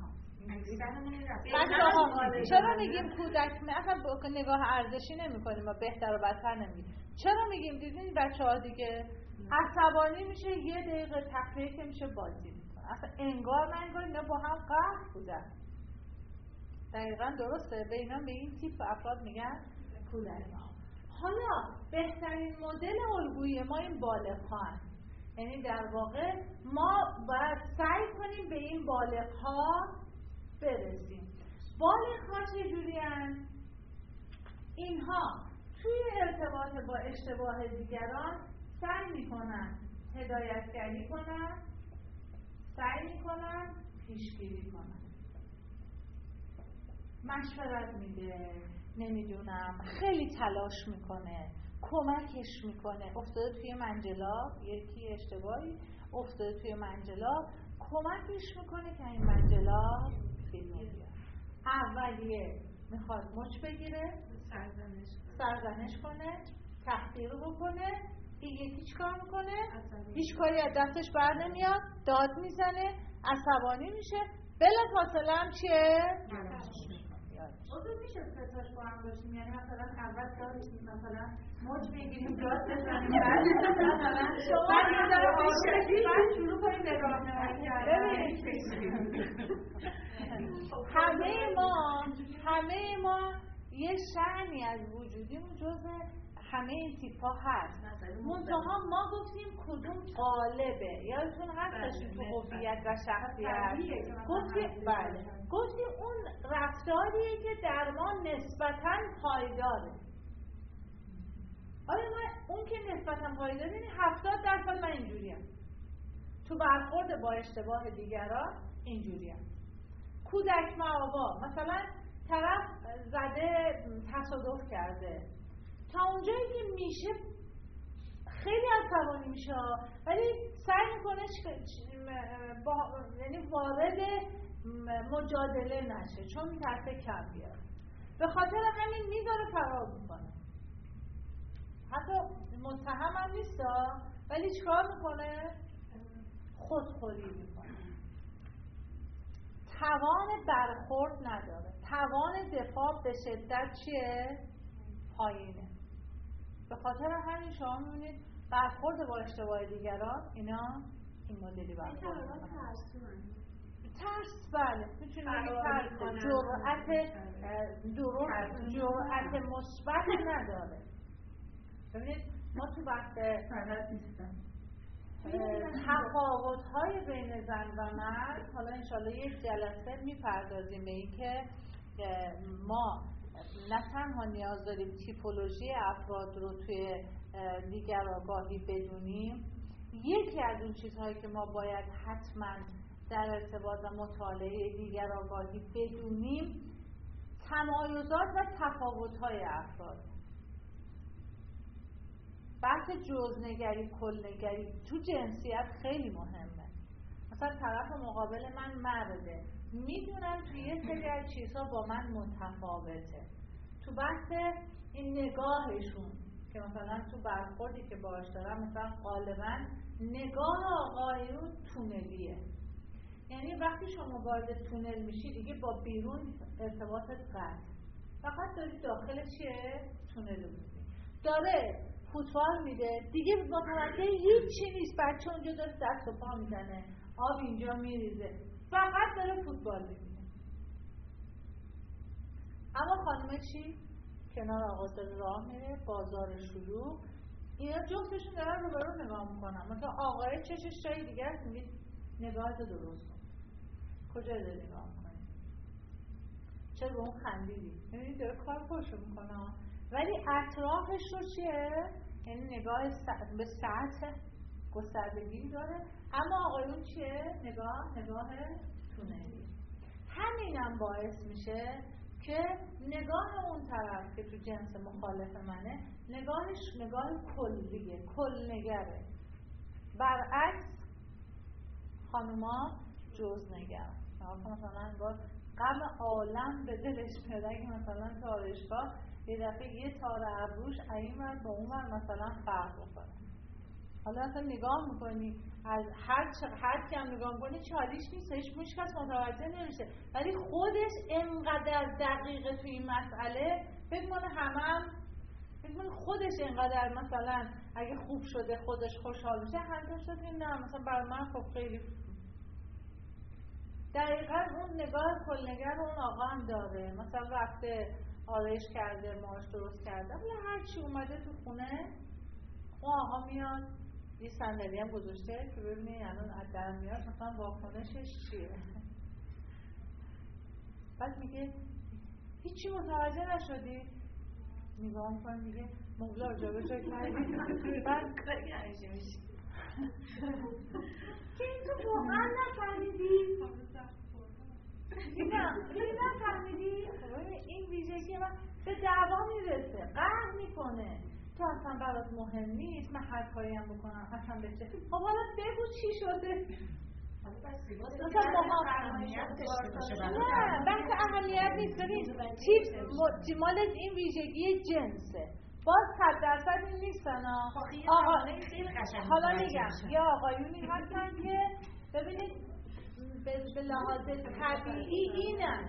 چرا میگیم کودک؟ اصلا با نگاه ارزشی نمی کنیم و بهتر و بدتر نمیگیم. چرا میگیم؟ دیدین بچه ها دیگه عصبانی میشه یه دقیقه تخلیه که میشه بازی میکنه، اصلا انگار نه انگار اینا با هم قهر بودن. دقیقا درسته، به اینا به این تیپ افراد میگن کودک. حالا بهترین مدل الگویی ما این بالغ ها هست. یعنی در واقع ما باید سعی کنیم به این بالغ ها برسیم. بالغ ها چجوری هستند؟ اینها توی ارتباط با اشتباه دیگران سعی میکنن هدایتگری کنن، سعی میکنن پیشگیری کنن، مشورت میده، نمیدونم خیلی تلاش میکنه، کمکش میکنه. افتاده توی منجلا، یکی اشتباهی افتاده توی منجلا، کمکش میکنه که این منجلا بیرون بیاد. اولیه میخواد مچ بگیره، سرزنش سرزنش کنه، تحقیر بکنه. این یکی چیکار میکنه؟ هیچ کاری از دستش بر نمیاد، داد میزنه، عصبانی میشه، بلافاصله هم چیه؟ اصلا میشه ستاش با هم باشیم، یعنی مثلا اول داد مثلا موج بگیریم داد بزنیم بعد مثلا بعد یه ذره آروم بشیم بعد شروع کنیم نگاه کردن. همه ما همه ما یه شأنی از وجودیمون جزء همه این تیپا هست. منتها ما گفتیم کدوم قالبه، یادتون هستش تو هویت و شخصیت گفتیم بله گفتیم اون رفتاریه که در ما نسبتاً پایداره. آره من اون که نسبتاً پایداره یعنی هفتاد درصد من اینجوریم، تو برخورد با اشتباه دیگران اینجوریم. کودک مآبا مثلا طرف زده تصادف کرده، تا اونجایی که میشه خیلی عصبانی میشه ولی سعی میکنه با... یعنی وارد مجادله نشه چون میترسه کم بیاره، به خاطر همین میذاره فرار میکنه، حتی متهم هم نیست ولی چیکار میکنه؟ خودخوری میکنه، توان برخورد نداره، توان دفاع به شدت چیه؟ پایینه. به خاطر همین شما میبینید برخورد با اشتباه دیگران اینا این مدلی برخورد میکنن. ترس بله میتونه بگید ترس، جرأت درست جرأت مثبت نداره. ببینید ما تو بحث تفاوت‌های بین زن و مرد حالا انشالله یک جلسه میپردازیم به این که ما نه تنها نیاز داریم تیپولوژی افراد رو توی دیگرآگاهی بدونیم، یکی از اون چیزهایی که ما باید حتما در ارتباط و مطالعه دیگرآگاهی بدونیم تمایزات و تفاوت‌های افراد. بحث جزنگری کلنگری تو جنسیت خیلی مهمه. مثلا طرف مقابل من مرده، میدونم توی یه سری از چیزها با من متفاوته. تو بحث این نگاهشون که مثلا تو برخوردی که باهاش دارم مثلا غالبا نگاه آقایون تونلیه، یعنی وقتی شما وارد تونل میشی دیگه با بیرون ارتباطت قطع، فقط داری داخل چیه؟ تونل رو میبینی. داره فوتبال میده دیگه متوجه هیچی نیست، بچه اونجا داره دست و پا میزنه، آب اینجا میریزه، فقط داره فوتبال میبینه. اما خانمه چی؟ کنار آقا داره راه میره، بازار شلوغ، اینا جفتشون دارن رو برو نگاه میکنن. مثلا آقای چشش جای دیگه است، میگه نگاهت درست کن، کجا داره نگاه میکنی؟ چرا به اون خندیدی؟ یعنی داره کار خودشو میکنه ولی اطرافش رو چیه؟ یعنی نگاه س... به سطح گستردگی داره، اما آقایون چیه؟ نگاه نگاه تونلی. همینم باعث میشه که نگاه اون طرف که تو جنس مخالف منه نگاهش نگاه کلیه، کلنگره. برعکس خانوما جزنگرن. مثلا با غم عالم به دلش میاد اگه مثلا تو آرایشگاه یه دفعه یه تار ابروش این ور با اون ور مثلا فرق بکنه. حالا اصلا نگاه میکنی از هر چه هر کی هم نگاه میکنی چالیش نیست، هیچ مشکل متوجه نمیشه، ولی خودش انقدر دقیقه تو این مسئله فکر کنه همه هم فکر کنه خودش انقدر مثلا اگه خوب شده خودش خوشحال میشه، همین شد که نه مثلا برای من خب خیلی دقیقاً اون نگاه کلنگر اون آقا هم داره. مثلا رفته آرایش کرده، ماش درست کرده، ولی هر چی اومده تو خونه اون آقا میاد یه صندلی هم گذاشته که ببینید الان از در میاد مثلا واکنشش چیه. بعد میگه هیچی متوجه نشدی؟ نگاه میکنه میگه مبلا رو جا به جا کردی. بعد خیلی عجیب میشه که این تو واقعا نفهم دیدم دیدم فهمیدی؟ این ویژگی من به دعوا میرسه، قهر میکنه، تو اصلا برات مهم نیست، من هر کاری هم بکنم اصلا بچه. خب حالا بگو چی شده؟ مثلا ما اهمیت داشته باشه. نه بحث اهمیت نیست. ببین تیپ مال این ویژگی جنسه، باز صد درصد این نیستن. آقا حالا میگم یا آقایونی هستن که ببینید به لحاظ طبیعی اینن،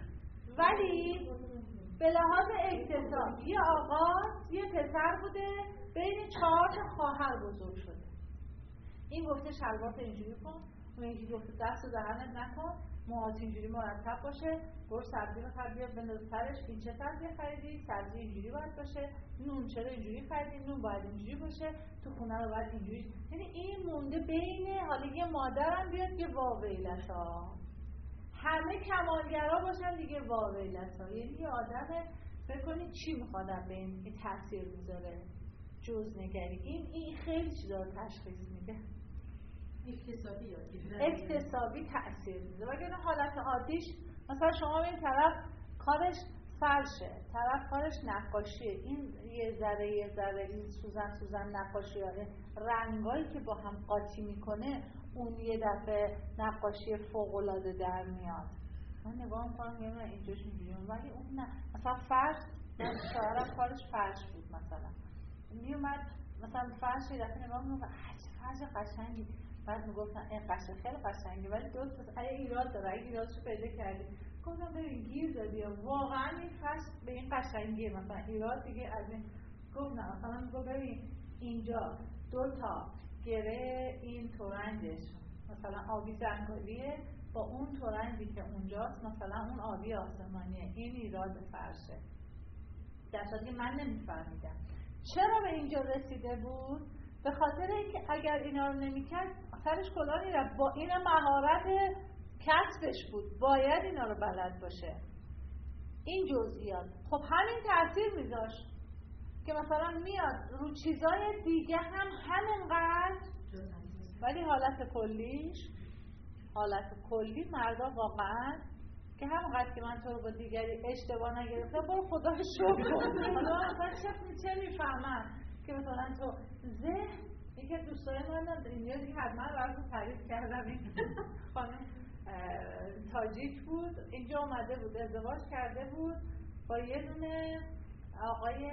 ولی به لحاظ اکتساب یه آقا یه پسر بوده بین چهار تا خواهر بزرگ شده. این گفته شلوارت اینجوری کن، اون اینجوری گفته دست و دهنت نکن، موهات اینجوری مرتب باشه، برو سبزی بخر بیا بنداز سرش، این چه سبزی خریدی؟ سبزی اینجوری باید باشه، نون چرا اینجوری خریدی؟ نون باید اینجوری باشه، تو خونه رو باید اینجوری. یعنی این مونده بین حالا یه مادرم بیاد که واویلتا همه کمالگرا باشن دیگه واویلتا. یعنی یه آدم فکر کنید چی میخواد به این تاثیر میذاره جز نگری. این این خیلی چیزا رو تشخیص میده. اکتسابی یاد گرفتن، اکتسابی تأثیر میده. وگرنه حالت عادیش مثلا شما این طرف کارش فرشه، طرف کارش نقاشیه، این یه ذره یه ذره این سوزن سوزن نقاشی هاره، رنگایی که با هم قاطی میکنه اون یه دفعه نقاشی فوق‌العاده در میاد. من نگاه میکنم یه من اینجاش اینجوری، ولی اون نه. مثلا فرش، من شاعرم کارش فرش بود، مثلا میومد مثلا فرش یه دفعه نگاه میکنم فرش قشنگی، بعد میگفتن این قشنگ خیلی قشنگه ولی دو تا اگه ایراد داره، اگه ایرادشو پیدا کردی گفتم ببین گیر دادی واقعا این فرش به این قشنگیه، مثلا ایراد دیگه از این. گفت نه مثلا میگه ببین اینجا دو تا گره این تورنجش مثلا آبی زنگالیه با اون تورنجی که اونجاست مثلا اون آبی آسمانیه، این ایراد فرشه. در صورتی که من نمیفهمیدم چرا به اینجا رسیده بود، به خاطر اینکه اگر اینا رو نمی‌کرد سرش کلاه میرفت. با این مهارت کسبش بود، باید اینا رو بلد باشه. این جزئیات خب همین تاثیر میذاشت که مثلا میاد رو چیزای دیگه هم همینقدر، ولی حالت کلیش حالت کلی مردا واقعا که همونقدر که من تو رو با دیگری اشتباه نگرفتم برو خدا رو شکر کن. حالا مثلا چه میفهمم که مثلا تو ذهن یکی از دوستای من اینجا دیگه حتما براتون تعریف کردم، این خانم تاجیک بود، اینجا اومده بود ازدواج کرده بود با یه دونه آقای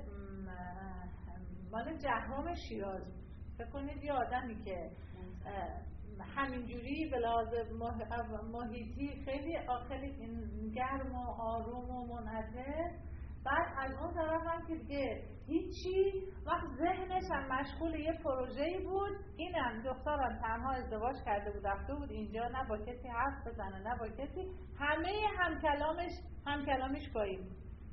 مال جهرم شیراز بود. فکر کنید یه آدمی که همینجوری به لحاظ محیطی خیلی خیلی گرم و آروم و منعطف، بعد از اون طرف هم که دیگه هیچی، وقت ذهنش هم مشغول یه پروژه‌ای بود. اینم دخترم تنها ازدواج کرده بود رفته بود اینجا، نه با کسی حرف بزنه نه با کسی، همه همکلامش همکلامش با این بود.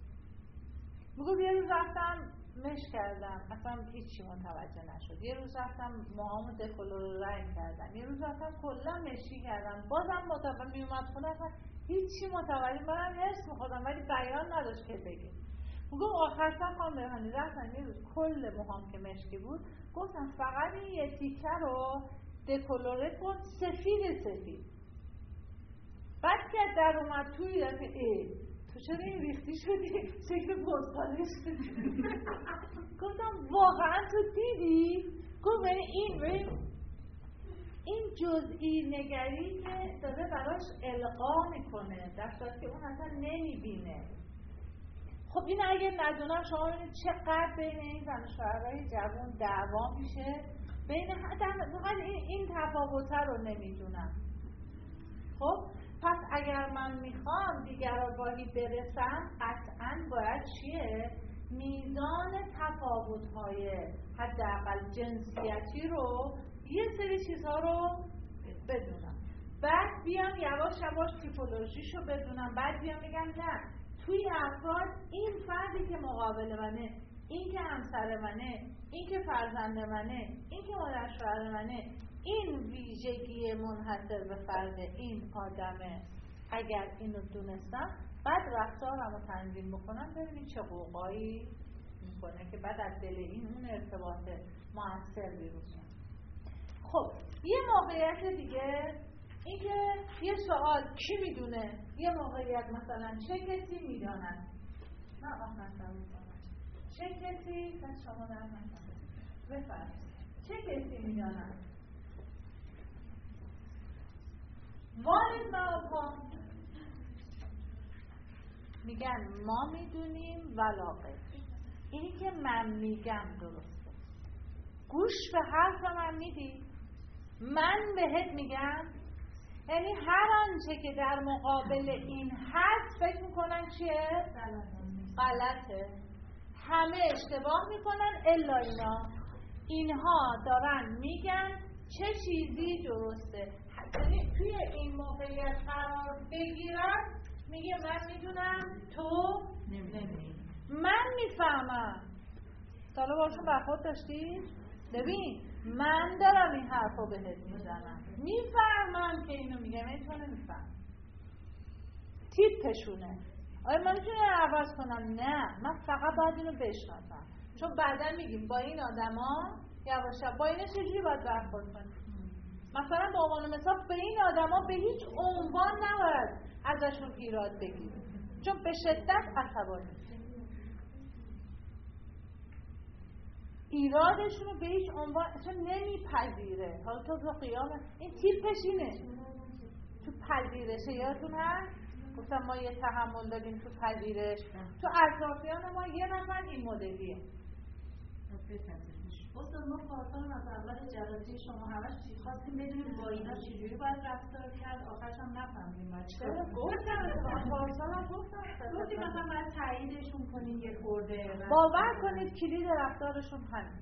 میگو یه روز رفتم مش کردم اصلا هیچی متوجه نشد، یه روز رفتم موهامو دکولور رنگ کردم، یه روز رفتم کلا مشی کردم بازم متوجه میومد خونه اصلا هیچی متوجه، منم حس می‌خوردم ولی بیان نداشت که بگه. میگم آخر سر خواهم بهمانی رفتم یه روز کل موهام که مشکی بود گفتم فقط این یه تیکه رو دکولوره کن سفید سفید. بعد که در اومد توی دفعه ای تو چرا این ریختی شدی؟ شکل بزرگانه شدی. گفتم واقعا تو دیدی؟ گفت بینه این بین این جزئی نگری که داره براش القا میکنه در صورتی که اون اصلا نمیبینه. خب این اگه ندونم شما ببینید چقدر بین این زن و شوهرهای جوان دعوا میشه، بین فقط این, این تفاوته رو نمیدونم. خب پس اگر من میخوام دیگرآگاهی برسم قطعاً باید چیه؟ میزان تفاوت‌های حداقل جنسیتی رو یه سری چیزها رو بدونم، بعد بیام یواش یواش تیپولوژیشو بدونم، بعد بیام میگم نه توی افراد این فردی که مقابل منه، این که همسر منه، این که فرزند منه، این که مادر شوهر منه، این ویژگی منحصر به فرد این آدمه. اگر اینو دونستم بعد رفتارم رو تنظیم بکنم ببینید چه قوقایی میکنه که بعد از دل این اون ارتباط موثر بیرون. خب یه موقعیت دیگه این که یه سوال کی میدونه یه موقعیت مثلا چه کسی میداند، نه مثلا چه کسی از شما در مثلا بفرمایید چه کسی میداند. What is my opinion؟ میگن ما میدونیم ولاغه. اینی که من میگم درسته. گوش به حرف من میدی؟ من بهت میگم، یعنی هر آنچه که در مقابل این هست فکر میکنن چیه؟ غلطه. همه اشتباه میکنن الا اینا. اینها دارن میگن چه چیزی درسته. یعنی توی این موقعیت قرار بگیرن میگه من میدونم تو نمیدونی. من میفهمم. حالا باشون برخورد داشتی؟ ببین من دارم این حرفو بهت میزنم، میفهمم که اینو میگم، این تو نمیفهم. تیپشونه. آیا من میتونم عوض کنم؟ نه، من فقط باید اینو بشناسم، چون بعدا میگیم با این آدما یواشا با اینا چجوری باید برخورد کنیم. مثلا با عنوان مثال به این آدما به هیچ عنوان نباید ازشون ایراد بگیریم، چون به شدت عصبانی ایرادشون رو به هیچ عنوان اصلا نمیپذیره. حالا تو تو قیامه این تیپش اینه. تو پذیرشه یادتون هست؟ گفتم ما یه تحمل داریم تو پذیرش. تو اطرافیان ما یه نفر این مدلیه. استاد ما پارسال از اول جلسه شما همش چی خواستیم بدونیم با اینا چجوری باید رفتار کرد، آخرش هم نفهمیدیم باید چطور. گفتم پارسال هم گفتم گفتیم مثلا باید تاییدشون کنیم یه خورده. باور کنید کلید رفتارشون همین.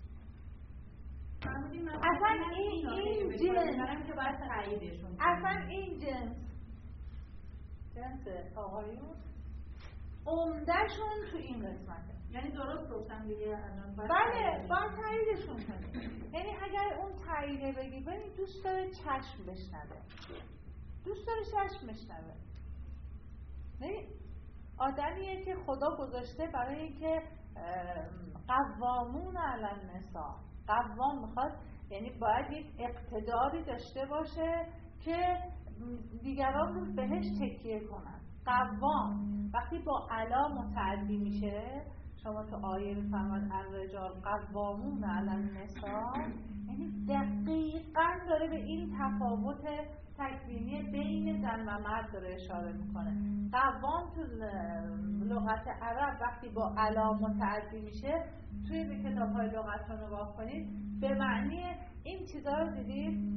اصلا این این جنس که باید تاییدشون کنیم. اصلا این جنس جنس آقایون عمده‌شون تو این قسمته. یعنی درست گفتم دیگه الان باید بله باید تاییدشون کنیم. یعنی اگر اون تاییده بگی ببین دوست داره چشم بشنوه، دوست داره چشم بشنوه. نه آدمیه که خدا گذاشته برای اینکه قوامون علی النساء، قوام میخواد یعنی باید یک اقتداری داشته باشه که دیگران رو بهش تکیه کنن. قوام وقتی با علا متعدی میشه، شما تو آیه میفرماد الرجال قوامون علی النساء، یعنی دقیقاً داره به این تفاوت تکوینی بین زن و مرد داره اشاره میکنه. قوام تو لغت عرب وقتی با علا متعدی میشه، توی کتاب‌های لغت رو نگاه کنید به معنی این چیزا رو دیدید،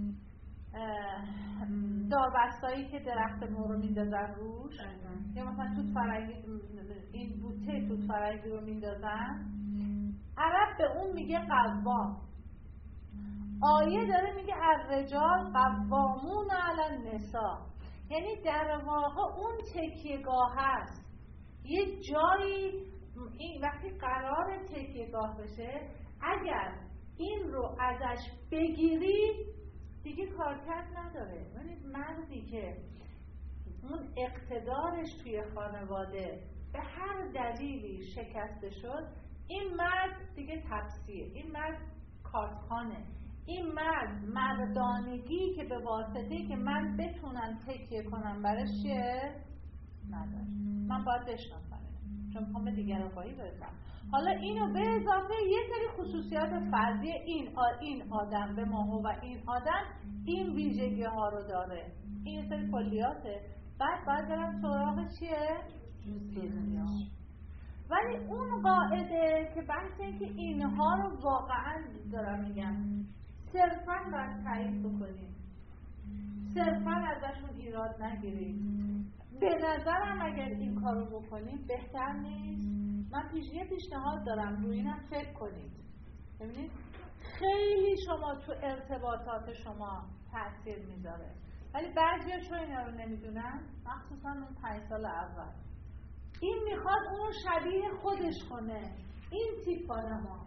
داربستایی که درخت مو رو میندازن روش، یا مثلا توت فرنگی، این بوته توت فرنگی رو میندازن، عرب به اون میگه قوام. آیه داره میگه الرجال قوامون علی النساء، یعنی در واقع اون تکیه‌گاه هست. یه جایی این وقتی قرار تکیه‌گاه بشه، اگر این رو ازش بگیری دیگه کارکرد نداره. یعنی مردی که اون اقتدارش توی خانواده به هر دلیلی شکسته شد، این مرد دیگه تپسیه، این مرد کارتخانه، این مرد مردانگی که به واسطه که من بتونم تکیه کنم برش چیه؟ نداره. من باید بشناسم چون میخوام به دیگر آگاهی برسم. حالا اینو به اضافه یه سری خصوصیات فردی این آ این آدم به ماهو و این آدم این ویژگی ها رو داره، این یه سری کلیاته. بعد باید برم سراغ چیه؟ جزئیات. ولی اون قاعده که بحث این که اینها رو واقعا دارم میگم صرفا باید تایید بکنیم، صرفا ازشون ایراد نگیرید. به نظرم اگر این کارو بکنیم بهتر نیست؟ من پیشنهاد پیشنهاد دارم روی اینم فکر کنید. ببینید خیلی شما تو ارتباطات شما تاثیر میذاره، ولی بعضیا چون اینا رو نمیدونن، مخصوصا اون پنج سال اول، این میخواد اونو شبیه خودش کنه. این تیپ آدما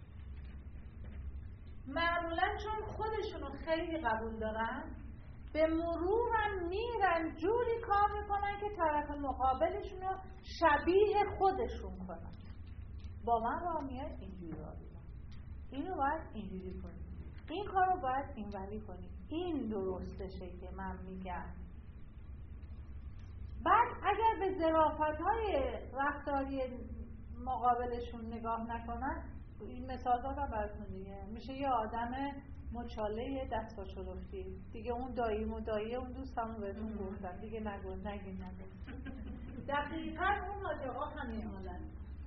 معمولا چون خودشونو خیلی قبول دارن، به مرور هم میرن جوری کار میکنن که طرف مقابلشون رو شبیه خودشون کنن. با من را میاد اینجوری را بیرن، اینو باید اینجوری کنید، این کار رو باید اینوری کنی. این درستشه که من میگم. بعد اگر به ظرافت‌های رفتاری مقابلشون نگاه نکنن، این مثال دادم براتون دیگه، میشه یه آدم مچاله دست با شرفتی دیگه. اون داییم و داییه اون دوستمو بهتون گفتم دیگه، نگو نگین نگو. دقیقاً اون حاج آقا همین حالت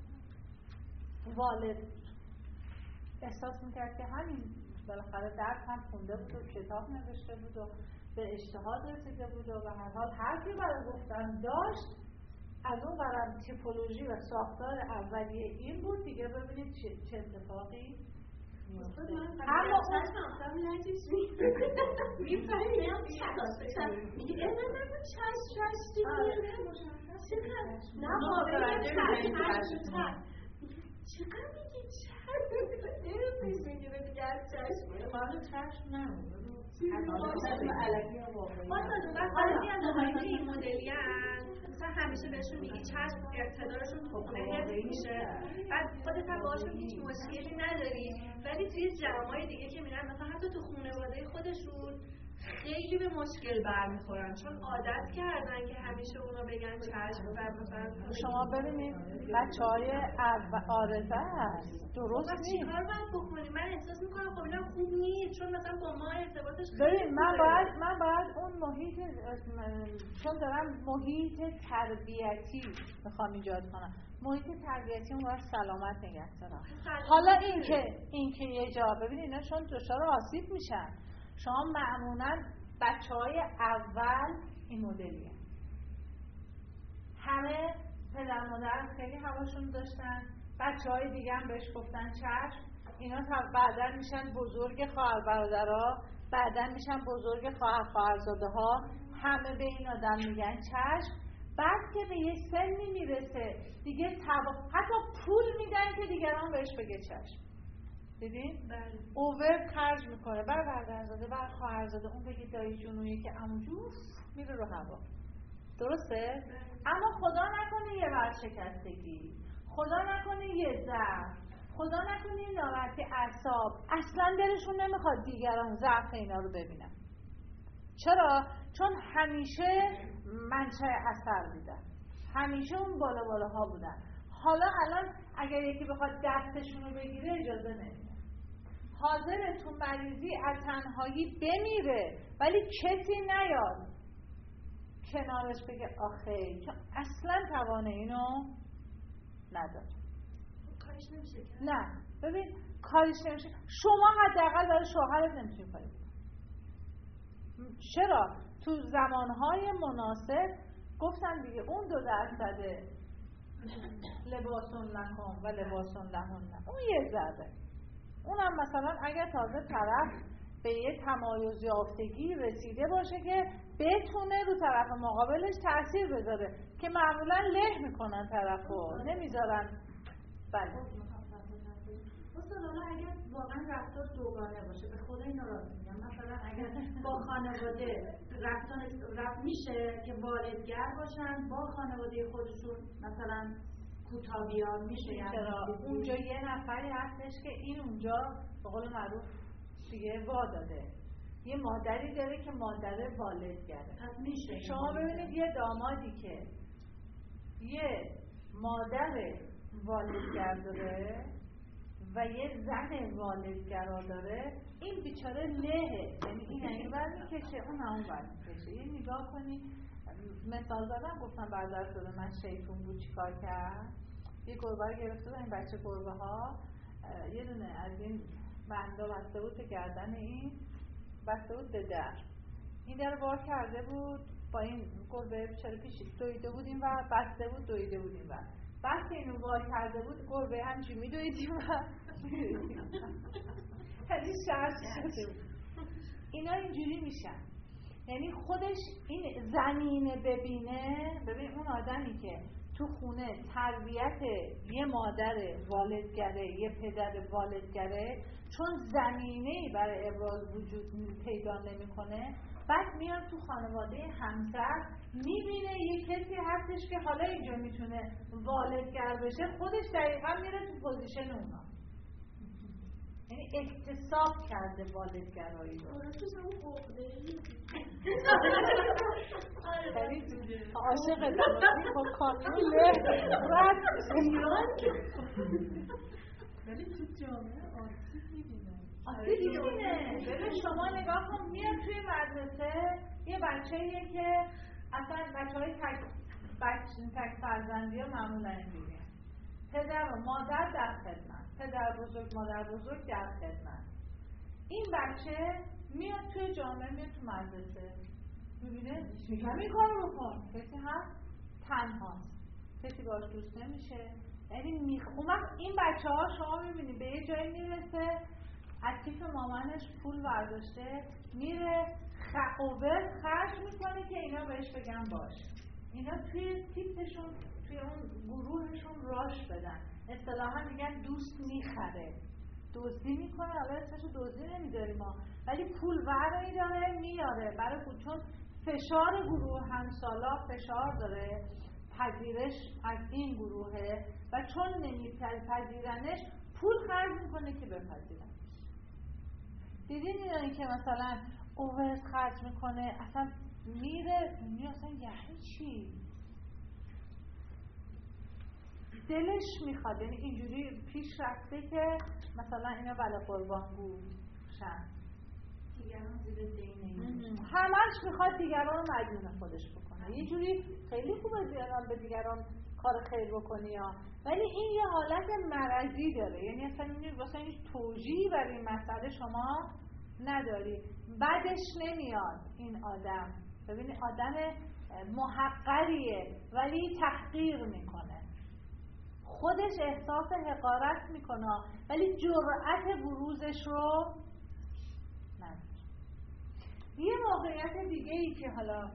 والد احساس میکرد که همین بالاخره درس هم خونده بود و کتاب نوشته بود و به اجتهاد رسیده بود و به هر حال حرفی برای گفتن داشت. از اون برم تیپولوژی و ساختار اولیه این بود دیگه. ببینید چه, چه اتفاقی میفته. اما اون هم لجش میفهمیم چشم میگه اما نگو چشم چشم دیگه نه واقعا چشم چقدر میگی چشم اینو پیش میگیره دیگه از چشم خانه چشم نمون بعضی از آقایون که این مدلی هست مثلا همیشه بهشون میگی چشم اقتدارشون تو خونه حفظ میشه، بعد خودت هم باهاشون هیچ مشکلی نداری، ولی توی جمعای دیگه که میرن مثلا حتی تو خانواده خودشون خیلی به مشکل برمیخورن چون عادت کردن که همیشه اونا بگن چشم و مثلا شما ببینید بچهای عارضه هست درست نیست. چیکار باید بکنیم؟ من احساس میکنم خب اینم خوب نیست چون مثلا با ما ارتباطش ببین من باید من باید اون محیط، چون دارم محیط تربیتی میخوام ایجاد کنم، محیط تربیتی اون باید سلامت نگه دارم. حالا این که این که یه جا ببینید اینا چون دچار آسیب میشن. شما معمولاً بچه‌های اول این مدلیه، همه پدر مادر خیلی هواشون داشتن، بچه‌های دیگه هم بهش گفتن چشم. اینا بعداً میشن بزرگ خواهر برادرها، بعداً میشن بزرگ خواهر خواهرزاده ها، همه به این آدم میگن چشم. بعد که به یه سنی میرسه دیگه تبا... حتی پول میدن که دیگران بهش بگه چشم. دیدین؟ بله. اوور خرج میکنه بر برادرزاده بر خواهرزاده، اون بگه دایی جونویی که عمو جون میره رو هوا. درسته؟ بله. اما خدا نکنه یه ورشکستگی، خدا نکنه یه ضعف، خدا نکنه یه ناراحتی اعصاب، اصلا دلشون نمیخواد دیگران ضعف اینا رو ببینن. چرا؟ چون همیشه منشأ اثر بودن، همیشه اون بالا بالاها بودن. حالا الان اگر یکی بخواد دستشون رو بگیره اجازه نمیده، حاضر تو مریضی از تنهایی بمیره ولی کسی نیاد کنارش بگه آخه، چون اصلا توانه اینو نداره. کارش نمیشه کرد. نه ببین کارش نمیشه. شما حداقل برای شوهرت نمیتونی کاری بکنی. چرا؟ تو زمانهای مناسب گفتن دیگه اون دو درصد لباسون لهم و لباسون لهن، اون یه ذره، اونم مثلا اگر تازه طرف به یه تمایز یافتگی رسیده باشه که بتونه رو طرف مقابلش تأثیر بذاره که معمولا له میکنن طرفو نمیذارن. بله مثلا اگر واقعا رفتار دوگانه باشه، به خدا اینو راست میگم، مثلا اگر با خانواده رفتار رفت میشه که والدگر باشن با خانواده خودشون مثلا کوتابیان میشه، یعنی اونجا یه نفری هستش که این اونجا به قول معروف دیگه وا داده، یه مادری داره که مادر والدگره. پس میشه. شما ببینید یه دامادی که یه مادر والدگر داره و یه زن والدگرا داره، این بیچاره لهه، یعنی این این بر میکشه اون همون بر میکشه. یه نگاه کنی، مثال دادم گفتم برادر شده من شیطون بود چیکار کرد، یه گربه رو گرفته بود، این بچه گربه ها یه دونه از این بندا بسته بود به گردن این، بسته بود به در، این در بار کرده بود با این گربه بیچاره پیش دویده بود این و بسته بود دویده بود این و بعد که اینو بار کرده بود گربه همچی میدویدیم و خیلی شرط شده بود. اینا اینجوری میشن، یعنی خودش این زمینه ببینه. ببین اون آدمی که تو خونه تربیت یه مادر والدگره یه پدر والدگره، چون زمینه‌ای برای ابراز وجود پیدا نمی‌کنه، بعد میاد تو خانواده همسر میبینه یه کسی هستش که حالا اینجا میتونه والدگر بشه، خودش دقیقا میره تو پوزیشن اونا. یعنی اکتساب کرده والدگرایی رو. آره تو همون عقده‌ای عاشق دماغی با کانوله رد ایران ولی تو جامعه آسیب می‌بینه. آسیب می‌بینه. ببین شما نگاه کن میاد توی مدرسه یه بچه‌ایه که اصلا بچه‌های تک بچه تک فرزندی ها معمولا اینجوریه. پدر و مادر در خدمت، پدر بزرگ مادر بزرگ در خدمت. این بچه میاد توی جامعه، میاد تو مدرسه میبینه میگم این کارو بکن، کسی هست تنهاست، کسی باش دوست نمیشه. یعنی میخوام این بچه ها شما میبینی به یه جایی میرسه از کیف مامانش پول برداشته میره خقوبر خرج میکنه که اینا بهش بگن باش. اینا توی تیپشون توی اون گروهشون راش بدن، اصطلاحا میگن دوست میخره، دزدی میکنه. حالا اسمشو دزدی نمیداریم ما، ولی پول ورایی داره میاره برای پول، چون فشار گروه همسالا فشار داره، پذیرش از این گروهه و چون نمیپذیرنش پول خرج میکنه که بپذیرنش. دیدین اینایی که مثلا اوورد خرج میکنه اصلا میره میره اصلا یعنی چی؟ دلش میخواد، یعنی اینجوری پیش رفته که مثلا اینا بله قربانگو شن، دیگران زیر دینه، همش میخواد دیگران رو مدیون خودش بکنه. یه جوری خیلی خوبه دیگران به دیگران کار خیر بکنی ها، ولی این یه حالت مرضی داره. یعنی اصلا این واسه این توجیهی برای این مسئله شما نداری، بدش نمیاد این آدم. ببینید آدم محقریه ولی تحقیر میکنه، خودش احساس حقارت میکنه ولی جرأت بروزش رو نداره. یه موقعیت دیگه ای که حالا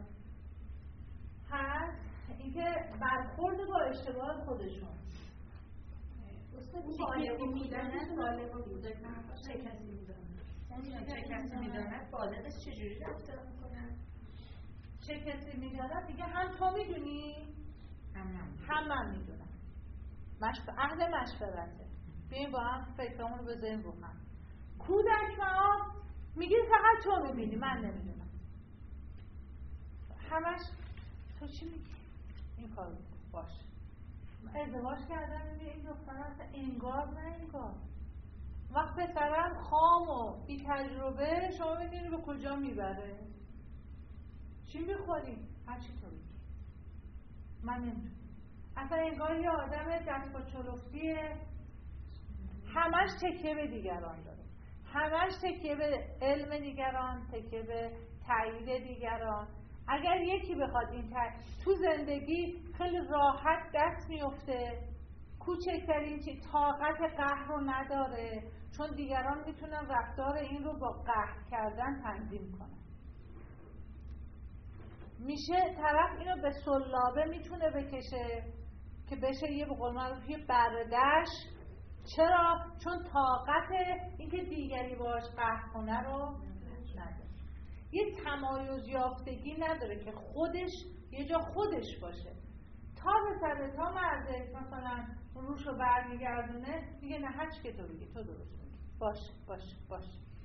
هست این که برخورد با اشتباه خودشون. استاد بالغ میداند بالغ کودک چه کسی میداند چه کسی میداند بالغش چجوری رفتار میکنن، چه کسی میداند دیگه هم تو میدونی هم من میدونم. مشف... اهل مشورته، بیاییم با هم فکرامون رو بذاریم رو هم. کودک ما میگه فقط تو میبینی من نمیدونم، همش تو چی میگی این کار باشه. ازدواج کردن میگه این دختر اصلا انگار نه انگار وقت پسرم خام و بی تجربه شما میدونی به کجا میبره. چی میخوری؟ هر چی تو میگی من نمیدونم. اصلا انگار یه آدم دست با چلفتیه، همش تکیه به دیگران داره، همش تکیه به علم دیگران، تکیه به تایید دیگران. اگر یکی بخواد این تایید تو زندگی خیلی راحت دست میفته، کوچکترین چیز طاقت قهر رو نداره، چون دیگران میتونن رفتار این رو با قهر کردن تنظیم کنن. میشه طرف اینو به سلابه میتونه بکشه که بشه یه بقول معروف یه بردش. چرا؟ چون طاقت اینکه دیگری باش قهر کنه رو نداره، یه تمایز یافتگی نداره که خودش یه جا خودش باشه. تا به سره تا مرده مثلا روش رو برمیگردونه میگه نه هرچی که تو بگی تو درست میگی، باش باش باش.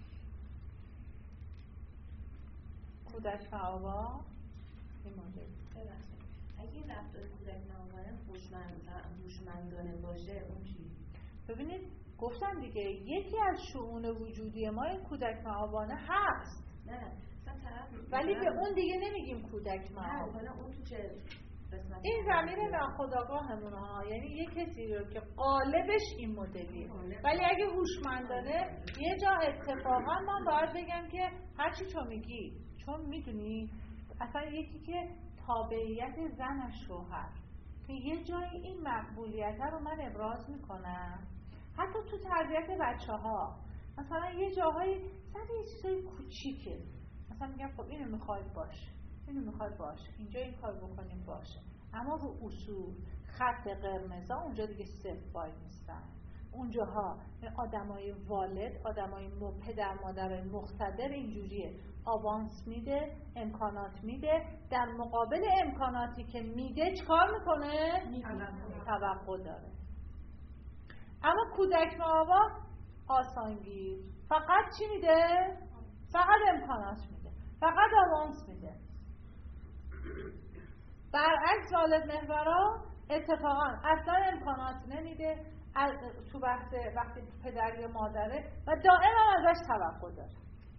کودک معاوا این مدل اگه این رفتار کودک معاوانه هوشمندانه باشه اون چی؟ ببینید گفتم دیگه یکی از شؤون وجودی ما این کودک معاوانه هست. نه ولی به اون دیگه نمیگیم کودک معاوانه. نه اون تو چه این زمین ناخودآگاهمونه ها، یعنی یه کسی رو که قالبش این مدلیه، ولی اگه هوشمندانه یه جا اتفاقا من باید بگم که هرچی تو میگی، چون میدونی اصلا یکی که تابعیت زن شوهر که یه جایی این مقبولیت رو من ابراز میکنم، حتی تو تربیت بچه ها مثلا یه جاهایی سر یه چیزای کوچیکه مثلا میگم خب اینو میخواید باشه، اینو میخواید باشه، اینجا این کار بکنیم باشه، اما رو اصول خط قرمزا اونجا دیگه صفر وای نیستن. اونجاها آدمای والد، آدمای پدر مادرای مقتدر اینجوریه، آوانس میده، امکانات میده، در مقابل امکاناتی که میده چکار میکنه؟ توقع داره. اما کودک معاوا آسانگیر. فقط چی میده؟ فقط امکانات میده، فقط آوانس میده. برعکس والد محورا اتفاقا اصلا امکانات نمیده تو بحث وقتی پدر یا مادره و دائما ازش توقع داره.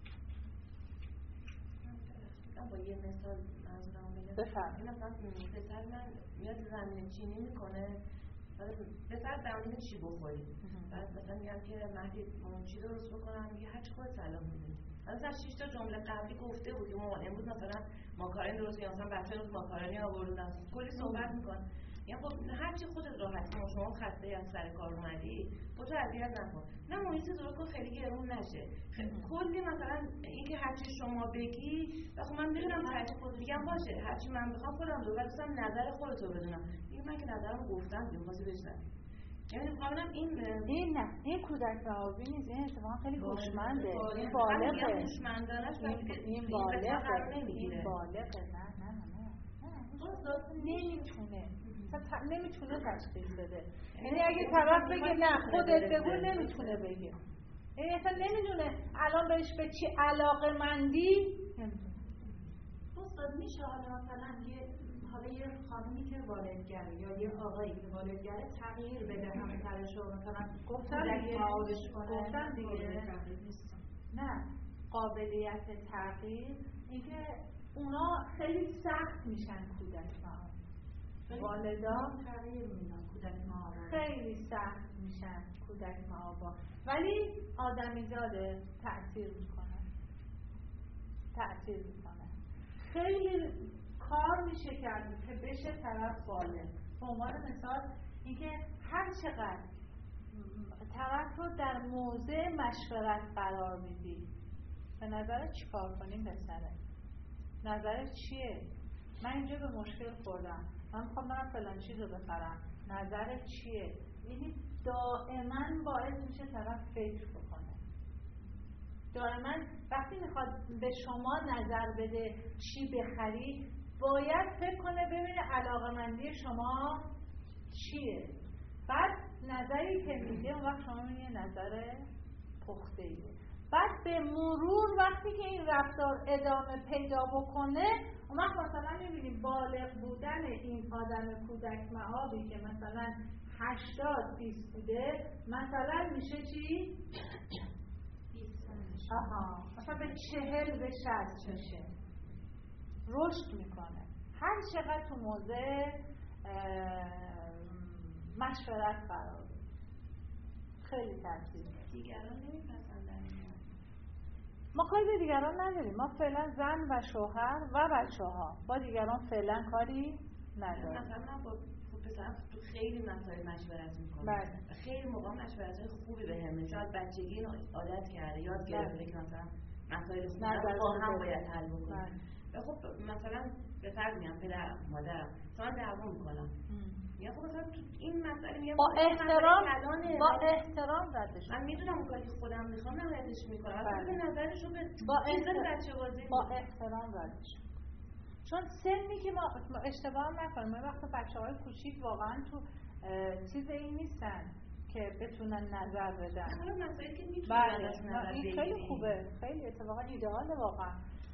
با یه مثال منظورم بگم، بفرمایید. مثلا پسر من میاد زمین چینی میکنه، پسر در مورد چی بخوری، بعد مثلا میگم که مهدی چی درست بکنم، میگه هر چی خودت صلاح میدونی. مثلا شش تا جمله قبلی گفته بود که مامان امروز مثلا ماکارونی درست می‌کنم، مثلا بچه‌ها روز ماکارونی آوردن، کلی صحبت می‌کنه. یعنی خب هر چی خودت راحت کنی، شما خسته از سر کار اومدی، خودت اذیت نکن. نه محیط درست کن خیلی گرون نشه. کلی مثلا اینکه هر چی شما بگی، خب من میدونم هر چی خودت میگم باشه، هر چی من بخوام خودم رو دوستم نظر خودت رو بدونم. میگم من که نظرمو گفتم، دیگه واسه بشنوی. یعنی می‌خوام این این نه این کودک مآبی نیست، این اتفاقا خیلی هوشمنده، این بالغه، این هوشمندانه این بالغه، این بالغه. نه نه نه نه نمیتونه نمیتونه تشخیص بده. یعنی اگه طرف بگه نه خودت بگو، نمیتونه بگه. یعنی اصلا نمیدونه الان بهش به چی علاقه مندی. نمیدونه. استاد میشه حالا مثلا یه حالا یه خانومی که والدگره یا یه آقایی که والدگره تغییر بده همسرش رو مثلا گفتن دیگه گفتن دیگه نه قابلیت تغییر اینکه اونا خیلی سخت میشن کودک ها، والدا تغییر میدن کودک ها خیلی سخت میشن کودک ها، ولی آدمیزاده تأثیر میکنه تأثیر میکنه خیلی کار میشه کرد که بشه طرف بالغ. به عنوان مثال اینکه هر چقدر طرف رو در موضع مشورت قرار میدی، به نظرت چی کار کنیم بسره؟ نظرت چیه؟ من اینجا به مشکل خوردم، من میخوام برم فلان چیز رو بخرم، نظرت چیه؟ یعنی دائما باعث میشه طرف فکر بکنه. دائما وقتی میخواد به شما نظر بده چی بخری، باید فکر کنه ببینه علاقه‌مندی شما چیه. بعد نظری که میده اون وقت شما میگه نظر پخته ایه. بعد به مرور وقتی که این رفتار ادامه پیدا بکنه، اون وقت مثلا میبینیم بالغ بودن این آدم کودک مآبی که مثلا هشتاد بیست بوده، مثلا میشه چی؟ آها مثلا به چهل به شصت میشه، رشد میکنه. هر چقدر تو موضع مشورت قرار بده خیلی تاثیر داره. دیگران نمیپسندن اینو. ما کاری به دیگران نداریم، ما فعلا زن و شوهر و بچه ها با دیگران فعلا کاری نداریم. مثلا من با پسرم تو خیلی مسائل مشورت میکنم. بله. خیلی موقع مشورت‌های خوبی بهمه، شاید بچگی اینو عادت کرده، یاد گرفته که مثلا مسائل خوبی با هم باید حل بکنیم. و خب مثلا به فرض میگم پدرم مادرم مثلا دعوا میکنم، میگم خب مثلا تو این مسئله میگم با احترام با احترام ردش. من میدونم اون کاری که خودم میخوام نهایتش میکنم، اصلا نظرشو به با احترام بچه بازی با احترام ردش. چون سنی که ما اشتباه نکنیم، ما وقت بچه‌های کوچیک واقعا تو چیز این نیستن که بتونن نظر بدن. حالا مسائلی که میتونن نظر بدن خیلی خوبه، خیلی اتفاقا ایدئاله واقعا.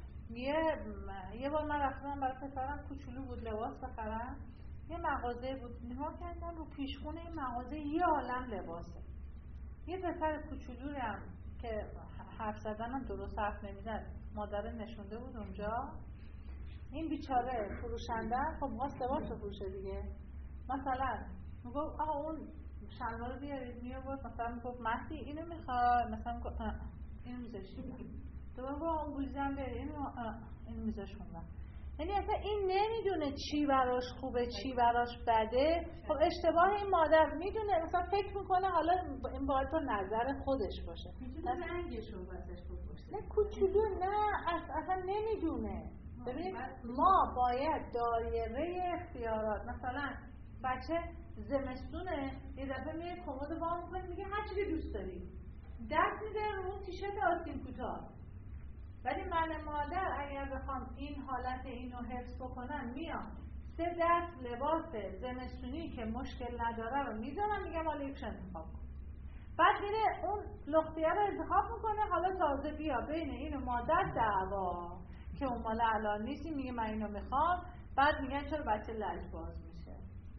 یه یه بار من رفتم برای پسرم کوچولو بود لباس بخرم، یه مغازه بود، نگاه کردم رو پیشخونه این مغازه یه عالم لباسه. یه پسر کوچولویی هم که حرف زدنم درست حرف نمیزد، مادر نشونده بود اونجا. این بیچاره فروشنده خب واسه لباس بفروشه دیگه، مثلا میگفت آقا اون شلوار بیارید، میآورد مثلا میگفت مهدی اینو میخوای، مثلا میگفت اینو میذاشید، دوباره با اون بوزم بیارید اینو اینو میذاشون. یعنی اصلا این نمیدونه چی براش خوبه چی براش بده. خب اشتباه این مادر میدونه، مثلا فکر میکنه حالا این باید تو نظر خودش باشه، میتونه رنگش رو واسش خوب باشه. نه کوچولو نه اصلا نمیدونه. ببینید ما باید دایره اختیارات، مثلا بچه زمستونه یه دفعه میره کمد وا میکنه میگه هر چی که دوست داری، دست میده رو اون تیشرت آستین کوتاه. ولی من مادر اگر بخوام این حالت اینو حفظ بکنم، میام سه دست لباس زمستونی که مشکل نداره رو میذارم، میگم حالا یکش انتخاب کن. بعد میره اون لختیه رو انتخاب میکنه، حالا تازه بیا بین این و مادر دعوا که اون مال الان نیستی، میگه من اینو میخوام، بعد میگن چرا بچه لجباز میشه.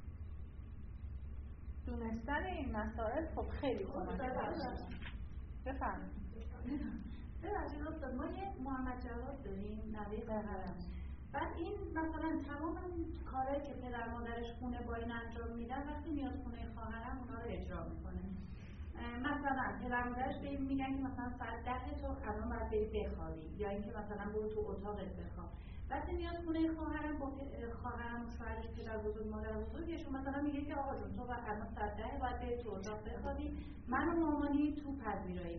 دونستن این مسائل خب خیلی کمک میشه. بفرمایید. ببخشید استاد، ما یه محمد جواد داریم نوه خواهرم. بعد این مثلا تمام کارهایی که پدر مادرش خونه با این انجام میدن وقتی میاد خونه خواهرم اونا رو اجرا میکنه. مثلا پدر مادرش به این میگن که مثلا ساعت ده تو الان باید بری بخوابی، یا اینکه مثلا برو تو اتاقت بخواب. وقتی میاد خونه خواهرم با خواهرم و شوهرش پدر بزرگ مادر بزرگشون مثلا میگه که آقا جون تو الان ساعت ده باید بری تو اتاق بخوابی، من و مامانی تو پذیرایی.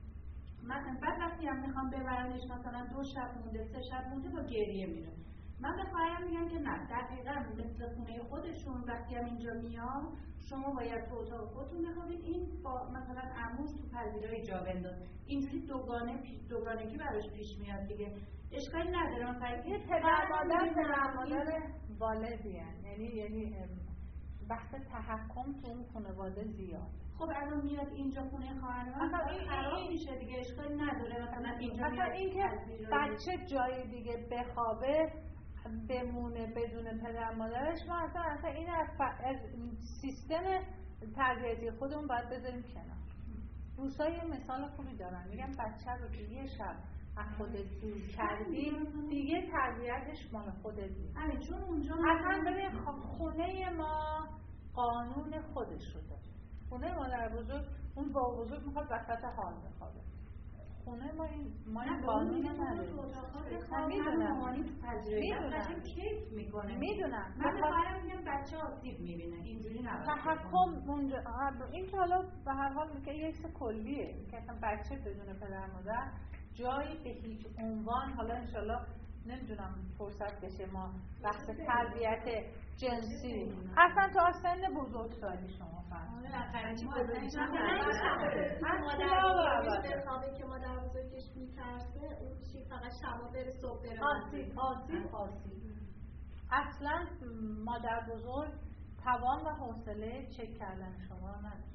من بعد وقتی هم میخوام ببرنش مثلا دو شب مونده سه شب مونده با گریه میره. من به خواهرم میگم که نه، دقیقاً مثل خونه خودشون وقتی هم اینجا میام شما باید تو اتاق خودتون بخوابید، این با مثلا عموش تو پذیرایی جا بنداز. اینجوری دوگانه دوگانگی براش پیش میاد دیگه. اشکالی نداره مثلا یه پدر مادر پدر مادر والدین، یعنی یعنی بحث تحکم تو اون خانواده زیاد. خب الان میاد اینجا خونه خواهرم مثلا این خراب میشه دیگه، اشکالی نداره مثلا اینجا مثلا اینکه بچه جای دیگه بخوابه بمونه بدون پدر مادرش، ما اصلا اصلا این از سیستم تربیتی خودمون باید بذاریم کنار. روسا یه مثال خوبی دارن، میگن بچه رو که یه شب از خودت دور کردی دیگه تربیتش مال خودت نیست. همین چون اونجا اصلا ببین خونه ما قانون خودش رو داره. خونه مادر بزرگ اون با بزرگ میخواد وسط حال بخوابه. خونه ما این ما این قانون نداره. من میدونم مامانی تو پذیرایی بچه کیف میکنه. میدونم من به خواهرم میگم بچه آسیب میبینه، اینجوری نباشه. تحکم اونجا این که حالا به هر حال میگه یک چیز کلیه که اصلا بچه بدون پدر مادر جایی به هیچ عنوان، حالا انشالله نمیدونم فرصت بشه ما بحث تربیت جنسی اصلا تا سن بزرگسالی شما فرمایید. آره چی بزرگش مادر بزرگش که مادر بزرگش میترسه اون چی فقط شبا بره صبح بره آسیب آسیب آسیب اصلا مادر بزرگ توان و حوصله چک کردن شما رو نداره.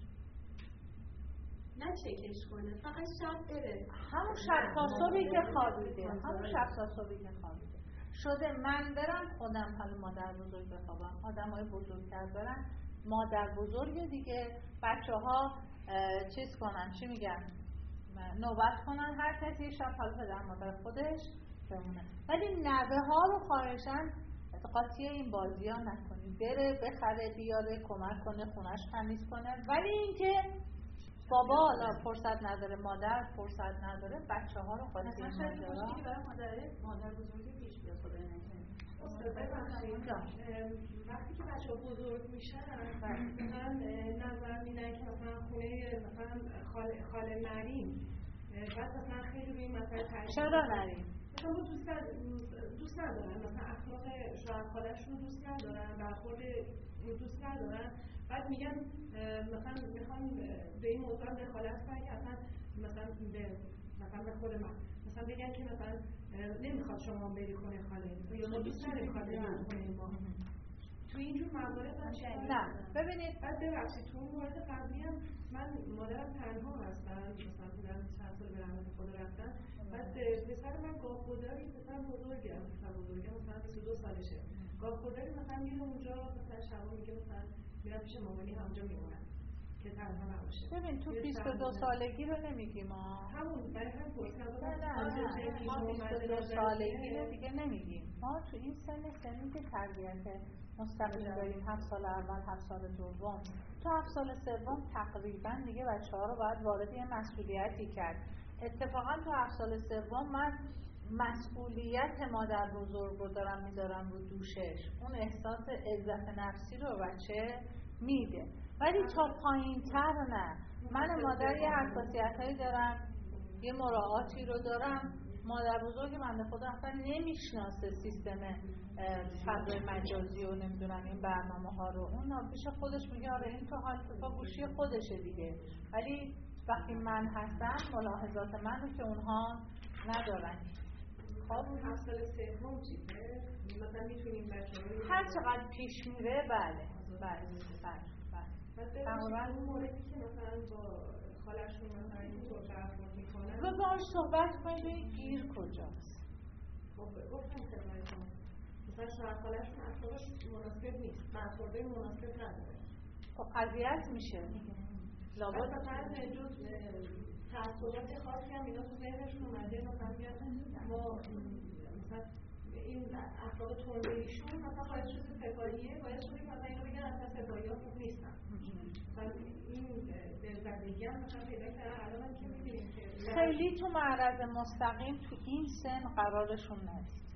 نه چکش کنه فقط شب بره، همون شب تا صبحی که خوابیده همون شب تا صبحی که خوابیده شده من برم خودم حالا مادر بزرگ بخوابم، آدم های بزرگتر برن مادر بزرگ دیگه بچه ها چیز کنن چی میگن نوبت کنن هر کسی شب حالا پدر مادر خودش بمونه. ولی نوه ها رو خواهشن قاطی این بازی ها نکنید، بره بخره بیاره کمک کنه خونش تمیز کنه. ولی اینکه بابا حالا فرصت نداره مادر فرصت نداره بچه ها رو قاطی نداره. مثلا شاید مشکلی برای مادر مادر بزرگی پیش بیاد خدای نکنه. وقتی که بچه ها بزرگ میشن مثلا نظر میدن که مثلا خونه مثلا خاله خاله نریم، بعد مثلا خیلی روی مسئله تاکید چرا نریم؟ مثلا دوست دوست ندارن، مثلا اخلاق شوهر خاله‌شون رو دوست ندارن، برخورد دوست ندارن، بعد میگن مثلا میخوان به این موضوع دخالت کنن که اصلا مثلا به مثلا به خود من مثلا بگن که مثلا نمیخواد شما بری خونه خاله یا ما دوست نداریم خاله خونه ما. تو اینجور موارد نه ببینید بعد ببخشید تو اون مورد قبلی هم من مادرم تنها هستم، مثلا بودم چند سال به رحمت خدا رفتن، بعد پسر من گاه خدایی پسر بزرگه پسر بزرگه مثلا بیست و دو سالشه، گاه خدایی مثلا میره اونجا مثلا شبا میگه مثلا میرم پیش مامانی همونجا میمونم که تنها نباشه. ببین تو بیست و دو سالگی رو نمیگیم ما همون برای هم پرسیدم نه نه ما بیست و دو سالگی رو دیگه نمیگیم، ما تو این سن سنی که تربیت مستقیم داریم هفت سال اول هفت سال دوم تو هفت سال سوم تقریبا دیگه بچه ها رو باید وارد یه مسئولیتی کرد. اتفاقا تو هفت سال سوم من مسئولیت مادر بزرگ رو دارم میدارم رو دوشش، اون احساس عزت نفسی رو بچه میده. ولی تا پایین تر نه. من مادر یه حساسیت هایی دارم یه مراعاتی رو دارم، مادر بزرگ بنده خدا اصلا نمیشناسه سیستم فضای مجازی و نمیدونم این برنامه ها رو، اون پیش خودش میگه آره این تو حال با گوشی خودشه دیگه، ولی وقتی من هستم ملاحظات من رو که اونها ندارن. خب اون هفت سال سوم چیه؟ مثلا میتونیم بچه‌ها هر چقدر پیش میره بله بله بله بله. بعد اون موردی که مثلا با خالشون مثلا اینطور برخورد میکنن. رو باهاش صحبت کنید گیر کجاست. گفتم خدمتتون مثلا شوهر خالشون اخلاقش مناسب نیست، برخورده مناسب نداره. خب اذیت میشه. لابد مثلا جز تعصبات خاصی هم اینا تو ذهنشون اومده، مثلا میگن ما مثلا این اخلاق تندرویشون مثلا باعث شده سپاهیه، باعث شده مثلا اینو بگن اصلا سپاهی ها خوب نیستن. مثلا این دلزدگی هم مثلا پیدا کردن. الان که می‌بینیم که خیلی تو معرض مستقیم تو این سن قرارشون ندید.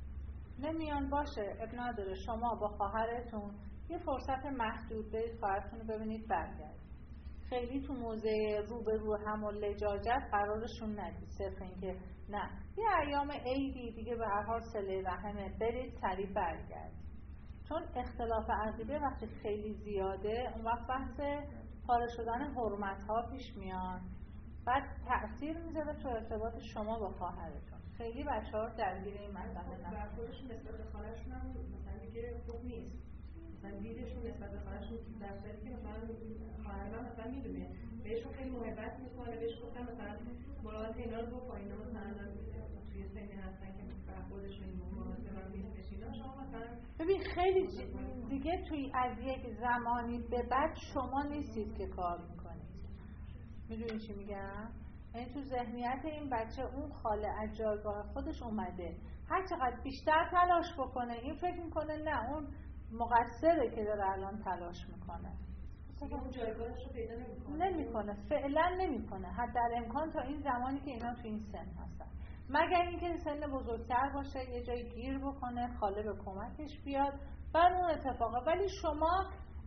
نمیان باشه اب نداره، شما با خواهرتون یه فرصت محدود برید خواهرتون رو ببینید برگردید. خیلی تو موضع رو به رو هم و لجاجت قرارشون ندید. صرف اینکه نه یه ایام عیدی دیگه به هر حال صله رحمه برید سریع برگردید. چون اختلاف عقیده وقتی خیلی زیاده اون وقت بحث پاره شدن حرمت ها پیش میاد، بعد تأثیر میذاره تو ارتباط شما با خواهرتون. خیلی بچه ها درگیر این مسئله نه. برخوردشون نسبت به خواهرشون هم مثلا دیگه خوب نیست. مثلا دیدشون نسبت به خواهرشون در صورتی که مثلا خواهرم مثلا میدونه بهشون خیلی محبت میکنه، بهش گفتم مثلا مراعات اینا رو بکن، اینا مثلا توی سنی هستن که برخوردشون این مناسب نیستش اینا. شما مثلا ببین خیلی دیگه توی از یک زمانی به بعد شما نیستید که کار میکنید. میدونی چی میگم؟ یعنی تو ذهنیت این بچه اون خاله از جایگاه خودش اومده، هر چقدر بیشتر تلاش بکنه این فکر میکنه نه اون مقصره که داره الان تلاش میکنه. اون جایگاهش رو پیدا نمیکنه. نمیکنه فعلا نمیکنه، حتی در امکان تا این زمانی که اینا تو این سن هستن، مگر اینکه سن بزرگتر باشه یه جای گیر بکنه خاله به کمکش بیاد بر اون اتفاقه. ولی شما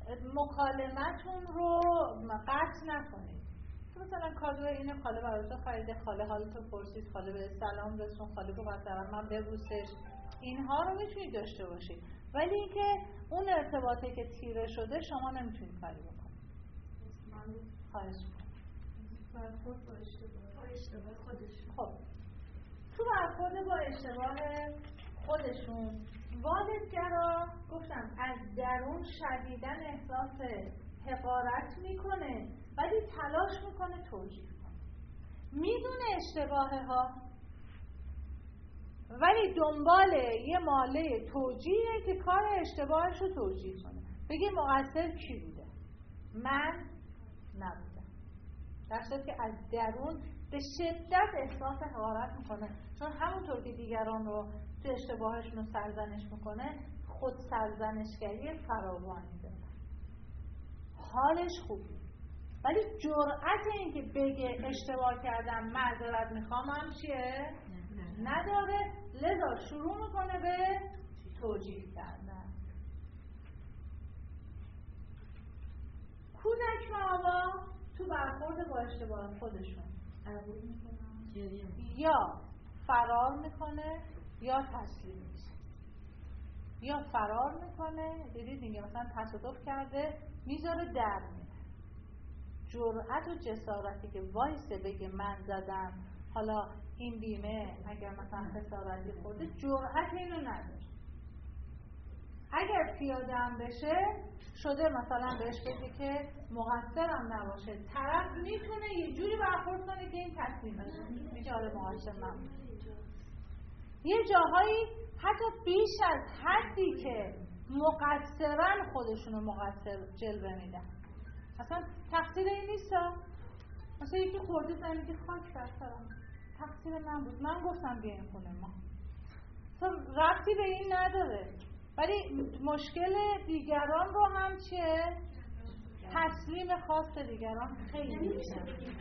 مکالمتون رو قطع نکنید. مثلا کادو اینه خاله براتون خریده، خاله حالتو پرسید، خاله به سلام رسون، خاله گفت مثلا من ببوسش، اینها رو میتونید داشته باشید. ولی اینکه اون ارتباطی که تیره شده شما نمیتونید کاری بکنید. من خواهش می‌کنم. برخورد با اشتباه با اشتباه خودشون. خب تو برخورد با اشتباه خودشون والدگرا گفتم از درون شدیداً احساس حقارت میکنه ولی تلاش میکنه توجیه کنه. میدونه اشتباهه ها ولی دنبال یه ماله توجیهه که کار اشتباهش رو توجیه کنه. بگه مقصر کی بوده؟ من نبودم. در صورتی که از درون به شدت احساس حقارت میکنه، چون همونطور که دیگران رو تو اشتباهشون رو سرزنش میکنه خود سرزنشگری فراوانی داره. حالش خوبه ولی جرأت این که بگه اشتباه کردم معذرت میخوام هم چیه؟ نداره. لذا شروع میکنه به توجیه کردن. کودک ماوا تو برخورد با اشتباه خودشون یا فرار میکنه یا تسلیم میشه. یا فرار میکنه، دیدید دیگه مثلا تصادف کرده میذاره در میره. جرأت و جسارتی که وایسه بگه من زدم حالا این بیمه اگر مثلا خسارتی خورده جرأت اینو نداره. اگر پیاده هم بشه شده مثلا بهش بگه که مقصرم نباشه، طرف میتونه یه جوری برخورد کنه که این تسلیم بشه، میگه آره مقصر من. یه جاهایی حتی بیش از حدی که مقصرن خودشونو مقصر جلوه میدن. اصلا تقصیر این نیست. مثلا یکی خورده زنی که خاک بر سرم، تقصیر من بود، من گفتم بیاین خونه ما. اصلا ربطی به این نداره. ولی مشکل دیگران رو هم چه؟ تسلیم خاص دیگران خیلی میشه.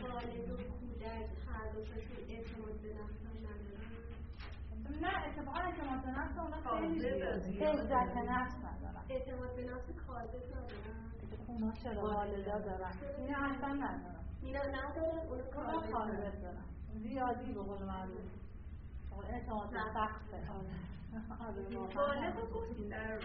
نه اتفاقا اعتماد به نفس اونا خیلی زیاده. عزت نفس ندارن. اعتماد به نفس کاذب ندارن. اونا چرا والدا دارن؟ اینا اصلا ندارن. اینا ندارن، اونا کاذب دارن. زیادی به قول معروف. اعتماد به سخته. بالغ گفتیم در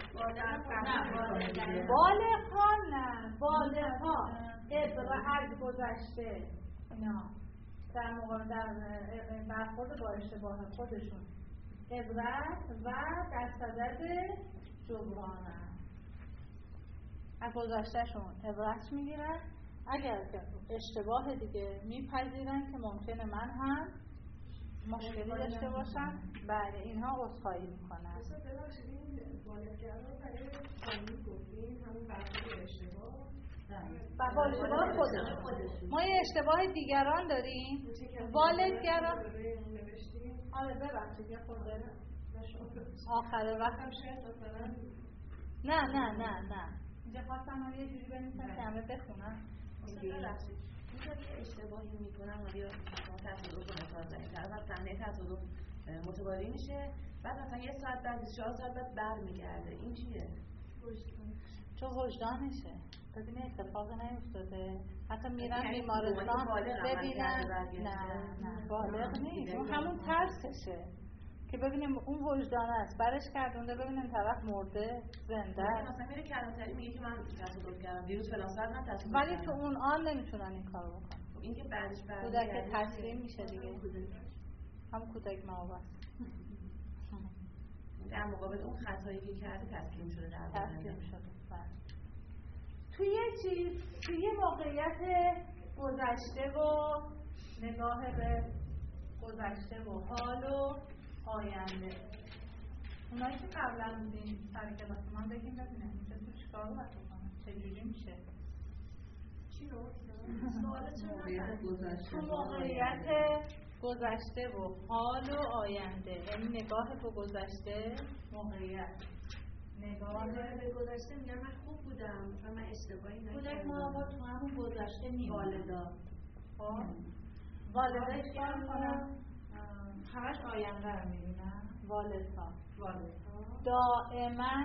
بالغ ها نه، بالغ ها ابره از گذشته اینا در مقابل در برخورد با اشتباه خودشون عبرت و در صدد جبران از گذشتهشون عبرت میگیرن اگر که اشتباه دیگه میپذیرن که ممکنه من هم مشکلی داشته باشم، بله اینها عذرخواهی میکنن. مثلا ببخشید این والدگران رو برای قانون گفتیم همون برای اشتباه و با اشتباه خودشون ما یه اشتباه دیگران داریم والدگران. آره ببخشید یه خورده آخر وقتم شاید مثلا نه نه نه نه اینجا خواستم یه جوری بنویسم که همه بخونن. ببخشید اینجا یه اشتباهی میکنم و یا تصادف رو مثال زنید طرف از صحنه تصادف متواری میشه بعد مثلا یه ساعت بعد بیست و چهار ساعت بعد برمیگرده، این چیه؟ چون وجدانشه. ببینه اتفاقی نیفتاده، حتی میرن بیمارستان ببینن. نه نه بالغ نیست، اون همون ترسشه که ببینیم اون وجدان است برش کردونده، ببینیم طرف مرده زنده است. مثلا میره کلانتری میگه که من تصادف کردم دیروز فلان ساعت من تصادف کردم، ولی تو اون آن نمیتونن این کارو بکنن. این که بعدش کودک تسلیم میشه دیگه، همون کودک مواد در مقابل اون خطایی که کرده تسلیم شده در تسلیم شده. توی یه چیز توی یه موقعیت گذشته و نگاه به گذشته و حال و آینده، اونایی که قبلا بودیم سر کلاس من بگیم ببینم اینجا تو چیکار رو باید بکنم، چجوری میشه؟ چی رو؟ سوالتون تو موقعیت گذشته و حال و آینده، یعنی نگاه به گذشته، موقعیت نگاه به گذشته میگم من خوب بودم و من اشتباهی نکردم. کودک ما با تو همون گذشته میمونه. والدا خب والدا چیکار میکنن؟ همش آینده رو میبینن. والدها والدها دائما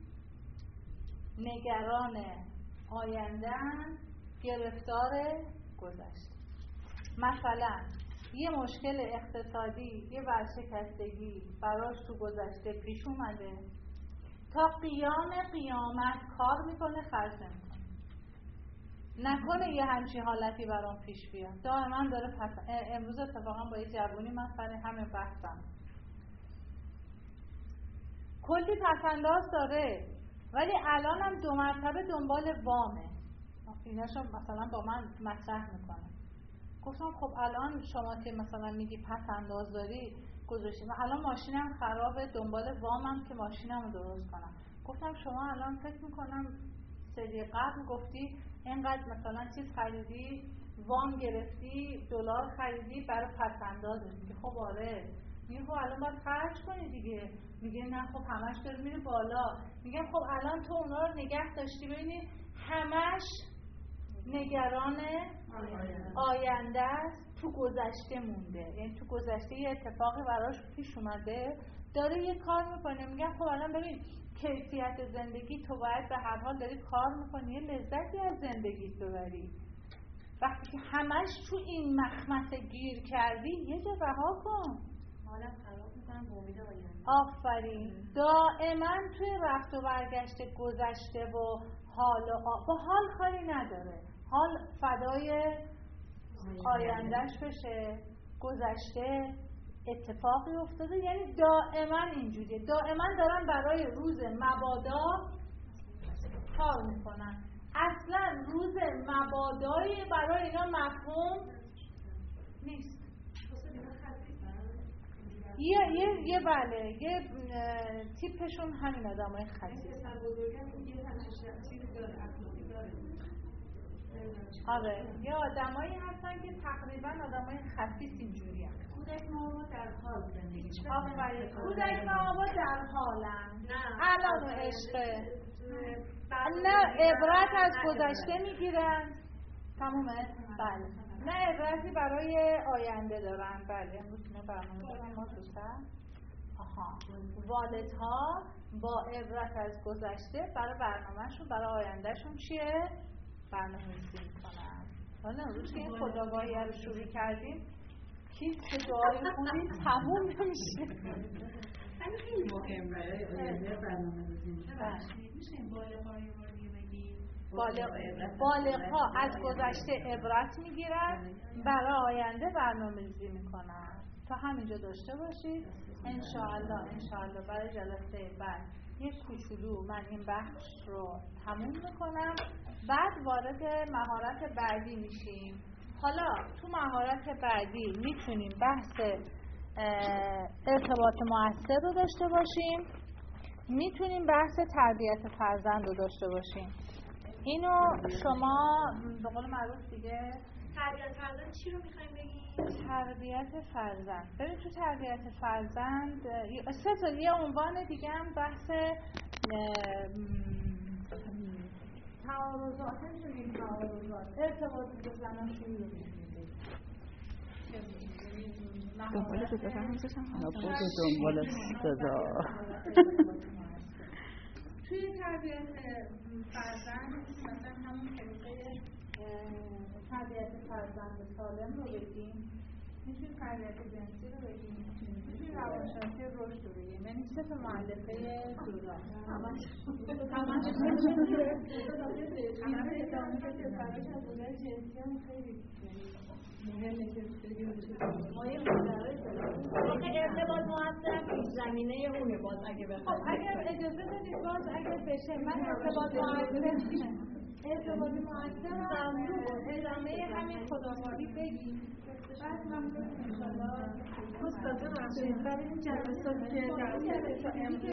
نگران آینده‌اند، گرفتار گذشته. مثلا یه مشکل اقتصادی، یه ورشکستگی براش تو گذشته پیش اومده، تا قیام قیامت کار میکنه خرج نمیکنه. نکنه یه همچین حالتی برام پیش بیاد. دائما داره پس... امروز اتفاقا با یه جوونی من سر همین بحثم، کلی پسنداز داره ولی الان هم دو مرتبه دنبال وامه. ایناشو مثلا با من مطرح میکنه. گفتم خب الان شما که مثلا میگی پسنداز داری گذاشتیم، الان ماشینم خرابه دنبال وامم که ماشینمو درست کنم. گفتم شما الان فکر میکنم سری قبل گفتی اینقدر مثلا چیز خریدی، وام گرفتی، دلار خریدی برای پسندازت. میگه خب آره. میگه خب الان باید خرج کنی دیگه. میگه نه خب همش داره میره بالا. میگه خب الان تو اونا رو نگه داشتی ببینی همش نگران آینده است، تو گذشته مونده، یعنی تو گذشته یه اتفاقی براش پیش اومده داره یه کار میکنه. میگم خب الان ببین کیفیت زندگی تو باید به هر حال داری کار میکنی یه لذتی از زندگی ببری. وقتی که همش تو این مخمسه گیر کردی یه جا رها کن. حالا خراب میکنم با امید آینده. آفرین. دائما توی رفت و برگشت گذشته و حال و آ... با حال کاری نداره، حال فدای آیندهش بشه. گذشته اتفاقی افتاده، یعنی دائما اینجوریه، دائما دارن برای روز مبادا کار میکنن. اصلا روز مبادایی برای اینا مفهوم نیست. یه یه یه بله یه تیپشون همین آدمای خسیس. آره یه آدمایی هستن که تقریبا آدمای خسیس اینجوری هستن. کودک ما در حال زندگی آفرین. کودک ما در حالن. الان و عشقه. نه عبرت از گذشته میگیرن. تمومه؟ بله. نه عبرتی برای آینده دارن. بله امروز نه برنامه دارن ما دوستن. آها. والدها با عبرت از گذشته برای برنامهشون برای آیندهشون چیه؟ برنامه‌ریزی میکنن. حالا امروز که این خداگاهی رو شروع کردیم کی که دعای خوندیم تموم نمیشه. خیلی خیلی مهم برای آینده برنامه‌ریزی میکنن. میشه این بالغ‌های رو بگی؟ بالغ‌ها از گذشته عبرت میگیرن برای آینده برنامه‌ریزی میکنن. تا همینجا داشته باشید. انشاءالله انشاءالله برای جلسه بعد یک کوچولو من این بخش رو تموم میکنم، بعد وارد مهارت بعدی میشیم. حالا تو مهارت بعدی میتونیم بحث ارتباط مؤثر رو داشته باشیم، میتونیم بحث تربیت فرزند رو داشته باشیم. اینو شما به قول معروف دیگه تربیت فرزند چی رو میخوایم بگیم؟ تربیت فرزند. ببین تو تربیت فرزند سه تا یه عنوان دیگه هم بحث تعارضات همچنین تعارضات ارتباط زناشویی رو می‌بینید. دنبال صدا فرمزشم حالا بود دنبال صدا توی تربیت فرزند مثلا همون طریقه تربیت فرزند سالم رو بگیم، میتونیم تربیت جنسی رو بگیم، میتونیم روانشناسی رشد رو بگیم. یعنی سه تا مؤلفه جدا همش همش جنسی هم خیلی مهمه که ما یه مدرس آخه ارتباط مؤثر پیش زمینه اونه. باز اگه بخواد اگر اجازه بدید باز اگر بشه من ارتباط مؤثر ارتباط مؤثر رو ادامه همین خداواری بگیم. بعد من انشالله استاد بخشید برای این جلسات که